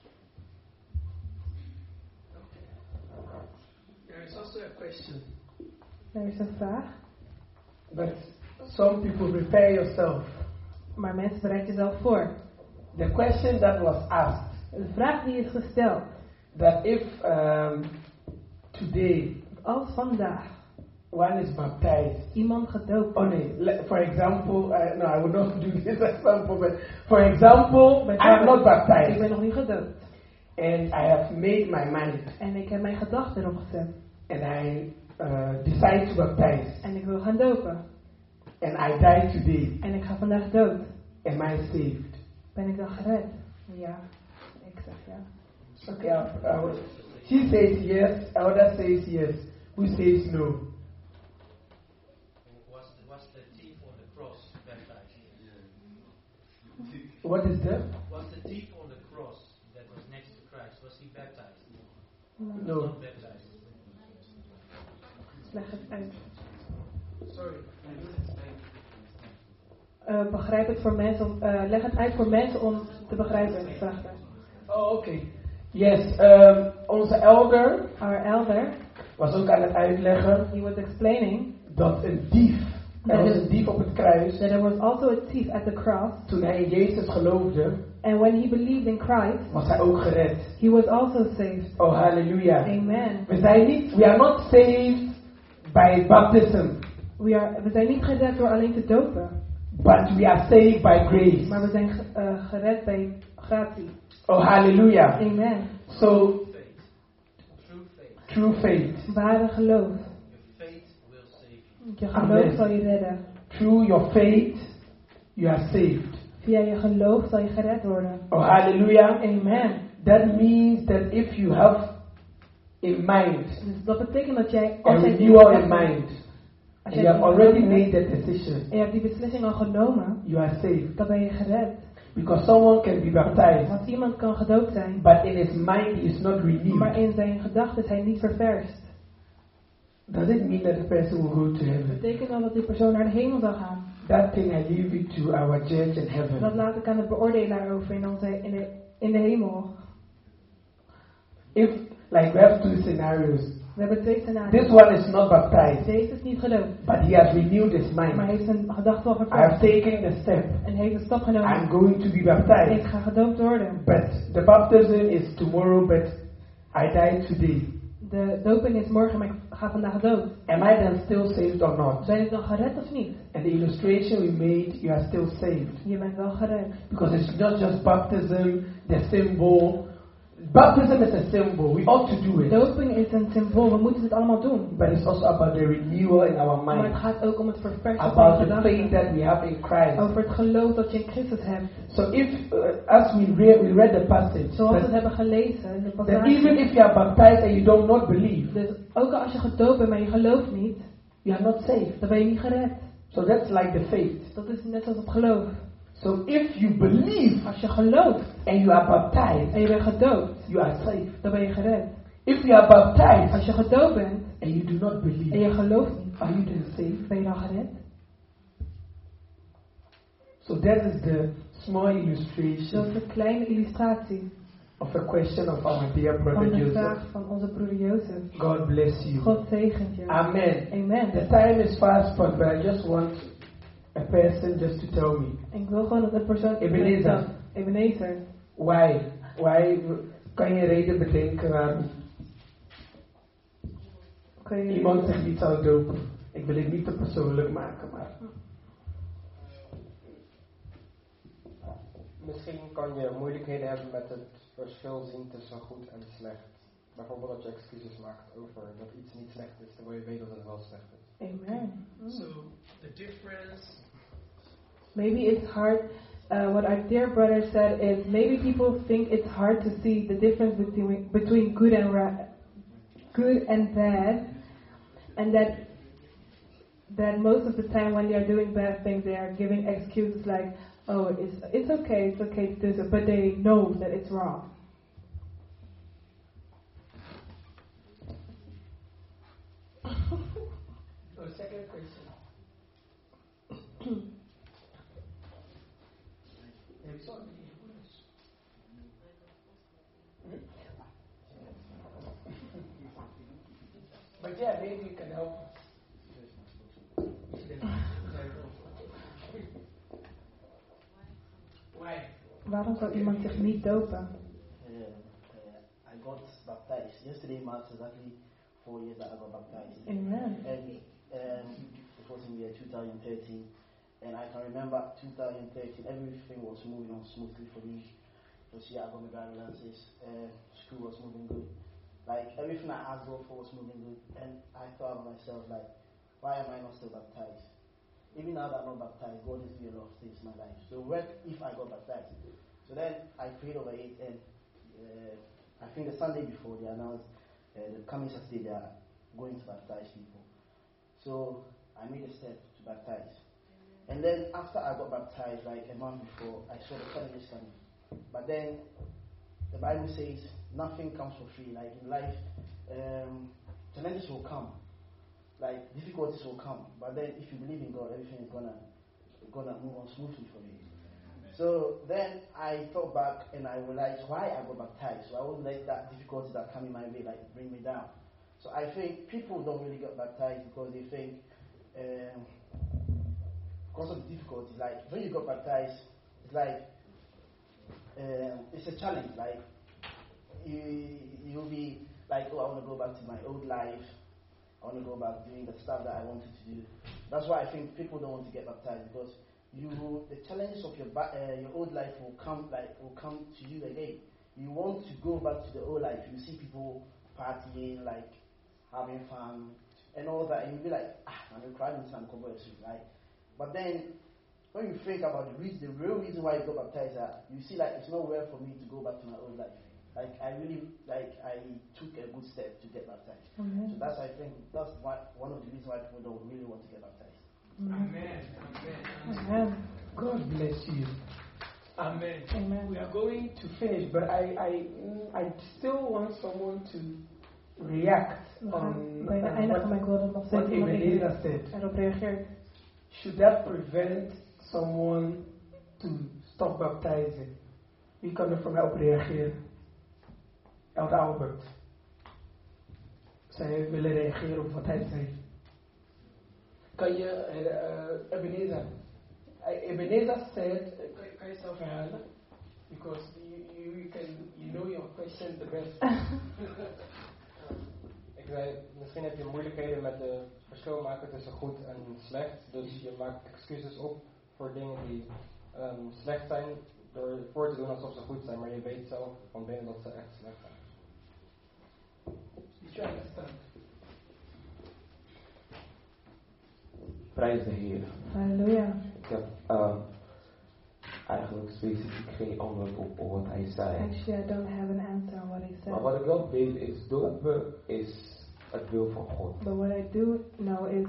S1: there is also a question.
S2: Er is een vraag,
S1: But some people prepare yourself.
S2: maar mensen bereid jezelf voor.
S1: The question that was asked,
S2: De vraag die is gesteld,
S1: that if um, today
S2: als vandaag
S1: one is baptized,
S2: iemand gedoopt
S1: oh,
S2: wordt,
S1: nee, le- for example, uh, no, I would not do this example, but for example, I am not
S2: ik
S1: baptized,
S2: ben nog niet gedoopt
S1: and I have made my mind,
S2: en ik heb mijn gedachten erop gezet
S1: and I uh, decide to baptize,
S2: en ik wil gaan dopen
S1: and I die today.
S2: en ik ga vandaag dood.
S1: Am I saved?
S2: Ben ik dan gered? Ja, ik zeg ja.
S1: Okay, I, I will, she says yes, elder says yes. Who says no?
S10: Was the, was the thief on the cross baptized?
S1: What is that?
S10: Was the thief on the cross that was next to Christ, was he baptized?
S1: No.
S10: Not baptized.
S2: Leg het uit.
S5: Sorry, I don't explain.
S2: Uh, begrijp het voor mensen om, uh, leg het uit voor mensen om te begrijpen. Vraag er.
S1: Oh, okay. Yes, um, onze elder
S2: Our elder,
S1: was ook aan het uitleggen
S2: he was explaining
S1: dat een dief, er was een dief op het kruis,
S2: that there was also a thief at the cross,
S1: toen hij in Jezus geloofde,
S2: and when he believed in Christ,
S1: was hij ook gered.
S2: he was also saved.
S1: Oh, hallelujah.
S2: Amen.
S1: We zijn niet, we are not saved by baptism,
S2: We, are, we zijn niet gered door alleen te dopen,
S1: but we are saved by grace.
S2: maar we zijn ge- uh, gered bij gratie.
S1: Oh, hallelujah.
S2: Amen.
S1: So,
S10: True faith.
S1: true faith.
S2: Ware geloof.
S10: Your faith will save you.
S2: Je geloof
S1: Amen.
S2: zal je redden.
S1: Through your faith, you are saved.
S2: Via je geloof zal je gered worden.
S1: Oh, hallelujah.
S2: Amen.
S1: That means that if you have in mind,
S2: Dus dat betekent dat jij
S1: a
S2: als jij
S1: renewal in
S2: hebt,
S1: mind,
S2: als
S1: and
S2: jij
S1: you have
S2: die
S1: already
S2: geloof
S1: made
S2: hebt,
S1: that decision,
S2: en je hebt die beslissing al genomen,
S1: you are saved.
S2: dan ben je gered.
S1: Because someone can be baptized,
S2: Want iemand kan gedoopt zijn,
S1: but in his mind he is not
S2: maar
S1: renewed.
S2: in zijn gedachten is hij niet ververst.
S1: Does it mean that the person will go to
S2: Dat
S1: heaven?
S2: betekent dan dat die persoon naar de hemel zal gaan.
S1: That thing I leave it to our judge in
S2: Dat
S1: heaven.
S2: laat ik aan de beoordelaar over in, onze, in, de, in de hemel.
S1: If, like, we have two scenarios.
S2: We hebben twee
S1: This
S2: scenario's.
S1: one is not baptized,
S2: Deze is niet gedoopt,
S1: but he has renewed his
S2: maar
S1: mind.
S2: heeft zijn gedachten al
S1: I have
S2: ververst.
S1: taken the step.
S2: En heeft een stap
S1: I'm
S2: genomen.
S1: going to be
S2: Ik
S1: baptized.
S2: ga gedoopt worden.
S1: But the baptism is tomorrow, but I die today.
S2: De doping is morgen, maar ik ga vandaag dood.
S1: Am I then still saved or not?
S2: Ben ik dan gered of niet?
S1: And the illustration we made, you are still saved.
S2: Je bent wel gered.
S1: Because it's not just baptism, the symbol. Baptism is a symbol. We ought to do it.
S2: Doping is een symbool, we moeten het allemaal doen.
S1: But it's also about the renewal in our
S2: Maar het
S1: mind.
S2: gaat ook om het verversen van
S1: About the faith
S2: gedachten.
S1: that we have in Christ.
S2: Over het geloof dat je in Christus hebt.
S1: So if, uh, as we, re- we read the passage,
S2: Zoals we het
S1: that,
S2: hebben gelezen in de
S1: that even
S2: passage.
S1: if you are baptized and you do not believe,
S2: Dus ook als je gedoopt bent, maar je gelooft niet,
S1: you are not saved.
S2: dan ben je niet gered.
S1: So that's like the faith.
S2: Dat is net als het geloof.
S1: So if you believe
S2: Als je gelooft
S1: and you are baptized,
S2: en je bent gedoopt,
S1: you are saved.
S2: dan ben je gered.
S1: If you are baptized
S2: Als je gedoopt bent
S1: and you do not believe,
S2: en je gelooft niet,
S1: are you then saved?
S2: ben je dan gered?
S1: So that is the small
S2: Dat
S1: illustration
S2: is een kleine illustratie
S1: of a question of our dear
S2: van
S1: brother
S2: de
S1: Joseph.
S2: vraag van onze broeder Jozef.
S1: God bless you.
S2: God zegent je.
S1: Amen.
S2: Amen.
S1: The time is fast spent, but I just want a person just to tell me
S2: En ik wil gewoon dat een persoon...
S1: Ebenezer.
S2: Ebenezer.
S1: why. Why kan je reden bedenken waarom
S2: Kun je...
S1: iemand zich niet zou dopen? Ik wil het niet te persoonlijk maken, maar
S5: Misschien kan je moeilijkheden hebben met het verschil zien tussen goed en slecht. Bijvoorbeeld dat je excuses maakt over dat iets niet slecht is, terwijl je weet dat het wel slecht is.
S2: Amen.
S10: So the difference.
S2: Maybe it's hard. Uh, what our dear brother said is maybe people think it's hard to see the difference between between good and ra- good and bad, and that that most of the time when they are doing bad things, they are giving excuses like, "Oh, it's it's okay, it's okay to do so," but they know that it's wrong.
S1: oh, second question. But yeah, maybe you can help. Why?
S2: Waarom zou iemand zich niet dopen?
S7: Uh, uh, I got baptized. Yesterday marks exactly four years that I got baptized.
S2: Amen.
S7: And um, it was in the year two thousand thirteen. And I can remember two thousand thirteen, everything was moving on smoothly for me. Because yeah, I got my driving license, uh, school was moving good. Like everything I asked God for was moving good. And I thought of myself, like, why am I not still baptized? Even now that I'm not baptized, God is doing a lot of things in my life. So what if I got baptized? So then I prayed over it, and uh, I think the Sunday before they announced uh, the coming Saturday they are going to baptize people. So I made a step to baptize. And then after I got baptized, like a month before, I saw the challenges coming. But then the Bible says nothing comes for free. Like in life, um, challenges will come. Like difficulties will come, but then if you believe in God, everything is gonna gonna move on smoothly for you. So then I thought back and I realized why I got baptized. So I wouldn't let that difficulties that come in my way like bring me down. So I think people don't really get baptized because they think um, because of the difficulties. Like when you got baptized, it's like um, it's a challenge. Like you you'll be like, oh, I want to go back to my old life. I want to go back doing the stuff that I wanted to do. That's why I think people don't want to get baptized because you, the challenges of your ba- uh, your old life will come like will come to you again. You want to go back to the old life. You see people partying, like having fun and all that, and you be like, ah, I'm crying some cowboys, right? But then when you think about the reason, the real reason why you got baptized, uh, you see like it's not well for me to go back to my old life. Like I really, like I took a good step to get baptized.
S2: Amen.
S7: So that's I think that's why, one of the reasons why people don't really want to get baptized.
S1: Amen. Amen.
S2: Amen.
S1: God bless you. Amen.
S2: Amen.
S1: We are going to finish, but I, I, mm, I still want someone to react
S2: We
S1: on
S2: gaan bijna
S1: uh,
S2: eindigen,
S1: what,
S2: maar ik wil dat nog steeds
S1: what
S2: iemand
S1: Ebenezer said.
S2: erop reageert.
S1: Should that prevent someone to stop baptizing? Wie kan er voor mij op reageren? Elder Albert. Zij willen reageren op wat hij zei. Kan je, uh, Ebenezer, uh, Ebenezer said, uh, kan, kan je zelf herhalen? Because you, you, you, can, you know your question the best.
S5: Ik zei, misschien heb je moeilijkheden met het verschil maken tussen goed en slecht. Dus je maakt excuses op voor dingen die um, slecht zijn door voor te doen alsof ze goed zijn, maar je weet zelf van binnen dat ze echt slecht zijn.
S1: Did you understand?
S11: Prijs de Heer.
S2: Halleluja.
S11: Ik heb uh, eigenlijk specifiek geen antwoord op, op wat hij zei.
S2: Actually, I don't have an answer on what he said.
S11: Maar wat ik wel weet is, dopen is het wil van God.
S2: But what I do know is that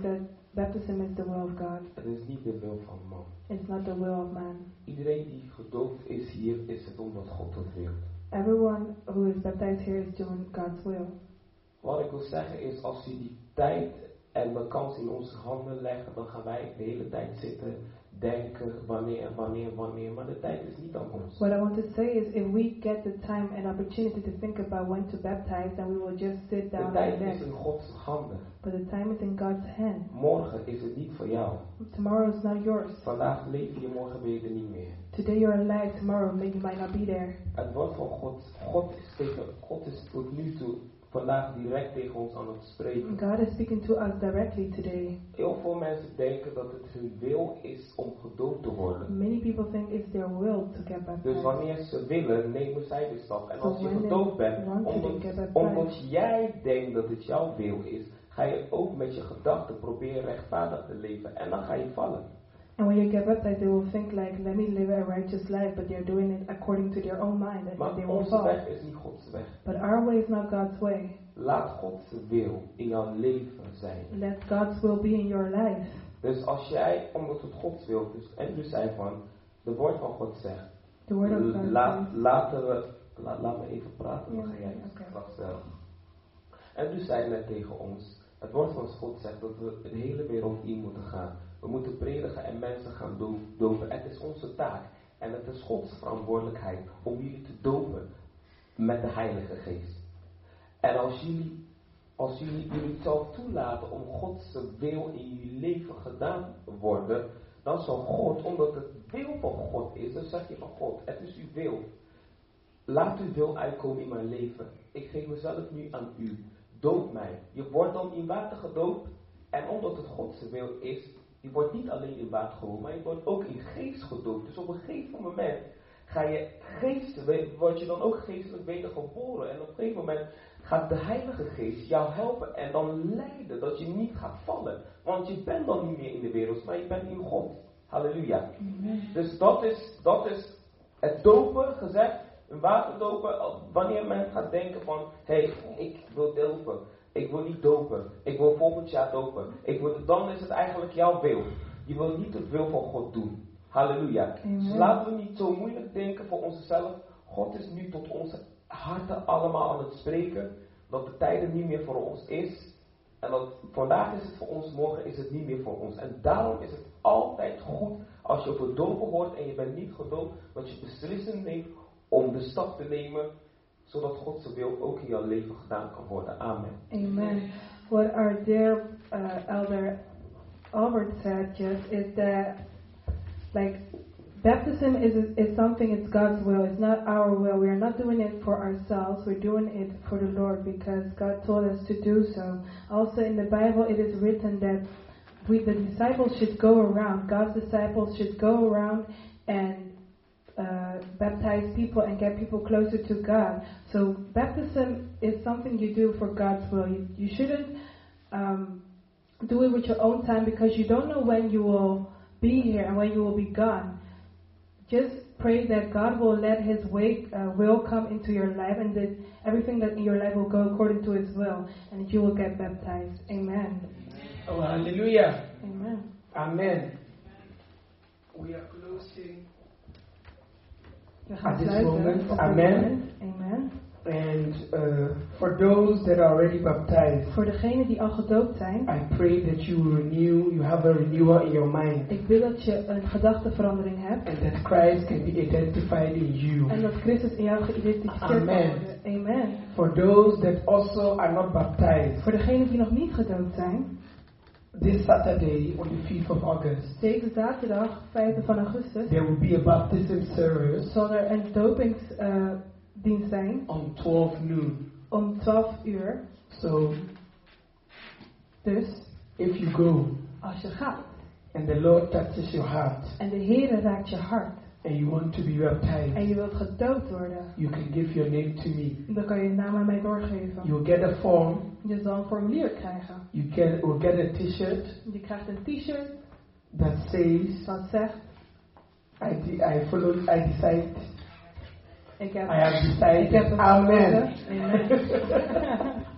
S2: baptism is the will of God.
S11: Het is niet de wil van man.
S2: It's not the will of man.
S11: Iedereen die gedoopt is hier, is het omdat God het wil.
S2: Everyone who is baptized here is doing God's will.
S11: Wat ik wil zeggen is, als je die tijd en de kans in onze handen legt, dan gaan wij de hele tijd zitten, denken, wanneer, wanneer, wanneer. Maar de tijd is niet aan ons.
S2: What I want to say is, if we get the time and opportunity to think about when to baptize, then we will just sit down
S11: De tijd
S2: and
S11: is
S2: relax.
S11: in Gods handen.
S2: But the time is in God's hand.
S11: Morgen is het niet voor jou.
S2: Tomorrow is not yours.
S11: Vandaag leef je, morgen ben je er niet meer.
S2: Today you're alive, tomorrow maybe you might not be there.
S11: Het woord van God, God is, tegen, God is tot nu toe vandaag direct tegen ons aan het spreken.
S2: God is speaking to us directly today.
S11: Heel veel mensen denken dat het hun wil is om gedoopt te worden.
S2: Many people think it's their will to get baptized.
S11: Dus wanneer ze willen, nemen zij de stap. En
S2: So
S11: als je
S2: when they
S11: gedoopt bent,
S2: want to,
S11: omdat,
S2: they get baptized.
S11: omdat jij denkt dat het jouw wil is, ga je ook met je gedachten proberen rechtvaardig te leven. En dan ga je vallen.
S2: And when you get baptized, they will think like, let me live a righteous life, but they're doing it according to their own mind, and
S11: Maar
S2: they will
S11: onze
S2: fall.
S11: weg is niet Gods weg.
S2: But our way is not God's way.
S11: Laat Gods wil in jouw leven zijn.
S2: Let God's will be in your life.
S11: Dus als jij, omdat het Gods wil, dus Andrew zei van, de woord van God zegt,
S2: The word of God
S11: laat,
S2: says-
S11: laten we, laat, laat me even praten, dan
S2: Ja,
S11: ga jij
S2: oké.
S11: straks zeggen. Andrew zei net tegen ons, het woord van God zegt dat we de hele wereld in moeten gaan. We moeten predigen en mensen gaan do- dopen. Het is onze taak en het is Gods verantwoordelijkheid om jullie te dopen met de Heilige Geest. En als jullie, als jullie jullie zelf toelaten om Gods wil in jullie leven gedaan te worden, dan zal God, omdat het wil van God is, dan zeg je van God, het is uw wil. Laat uw wil uitkomen in mijn leven. Ik geef mezelf nu aan u. Doop mij. Je wordt dan in water gedoopt. En omdat het Gods wil is, je wordt niet alleen in water gedoopt, maar je wordt ook in geest gedoopt. Dus op een gegeven moment ga je geest, word je dan ook geestelijk wedergeboren. En op een gegeven moment gaat de Heilige Geest jou helpen en dan leiden dat je niet gaat vallen. Want je bent dan niet meer in de wereld, maar je bent in God. Halleluja.
S2: Amen.
S11: Dus dat is, dat is het dopen gezegd. Een waterdopen, wanneer men gaat denken van, hé, hey, ik wil dopen, ik wil niet dopen, ik wil volgend jaar dopen, ik wil, dan is het eigenlijk jouw wil. Je wil niet het wil van God doen. Halleluja.
S2: Amen.
S11: Dus laten we niet zo moeilijk denken voor onszelf. God is nu tot onze harten allemaal aan het spreken, dat de tijden niet meer voor ons is. En dat vandaag is het voor ons, morgen is het niet meer voor ons. En daarom is het altijd goed als je over dopen hoort en je bent niet gedoopt, dat je beslissing neemt om de stap te nemen, zodat Gods wil ook in jouw leven gedaan kan worden. Amen.
S2: Amen. What our dear uh, elder Albert said just is that, like, baptism is is something. It's God's will. It's not our will. We are not doing it for ourselves. We're doing it for the Lord because God told us to do so. Also in the Bible, it is written that we, the disciples, should go around. God's disciples should go around and Uh, baptize people and get people closer to God. So baptism is something you do for God's will. You, you shouldn't um, do it with your own time because you don't know when you will be here and when you will be gone. Just pray that God will let His way, uh, will come into your life and that everything that in your life will go according to His will and that you will get baptized. Amen.
S1: Oh, hallelujah.
S2: Amen.
S1: Amen. We are closing.
S2: We gaan
S1: At this
S2: sluiten
S1: moment,
S2: op dit
S1: amen.
S2: moment. Amen.
S1: And uh, for those that are already baptized,
S2: Voor degenen die al gedoopt zijn,
S1: I pray that you will renew, you have a renewal in your mind,
S2: ik wil dat je een gedachteverandering hebt
S1: and that Christ can be identified in you.
S2: en dat Christus in jou geïdentificeerd kan
S1: Amen.
S2: worden. Amen.
S1: For those that also are not baptized,
S2: Voor degenen die nog niet gedoopt zijn,
S1: this Saturday on the fifth of August,
S2: deze zaterdag, vijfde van augustus,
S1: there will be a baptism service
S2: zal er een dopingsdienst zijn
S1: on twelve noon.
S2: om twaalf uur.
S1: So,
S2: Dus,
S1: if you go
S2: als je gaat
S1: and the Lord touches your heart
S2: en de Heer raakt je hart
S1: and you want to be baptized,
S2: en je wilt gedoopt worden,
S1: you can give your name to me.
S2: dan kan je je naam aan mij doorgeven.
S1: You'll get a form.
S2: Je zal een formulier krijgen.
S1: You get will get a T-shirt
S2: Je krijgt een t-shirt
S1: that says
S2: dat zegt,
S1: I de- I follow I decide
S2: ik heb,
S1: I have decided.
S2: ik heb
S1: Amen.
S2: besloten. Amen.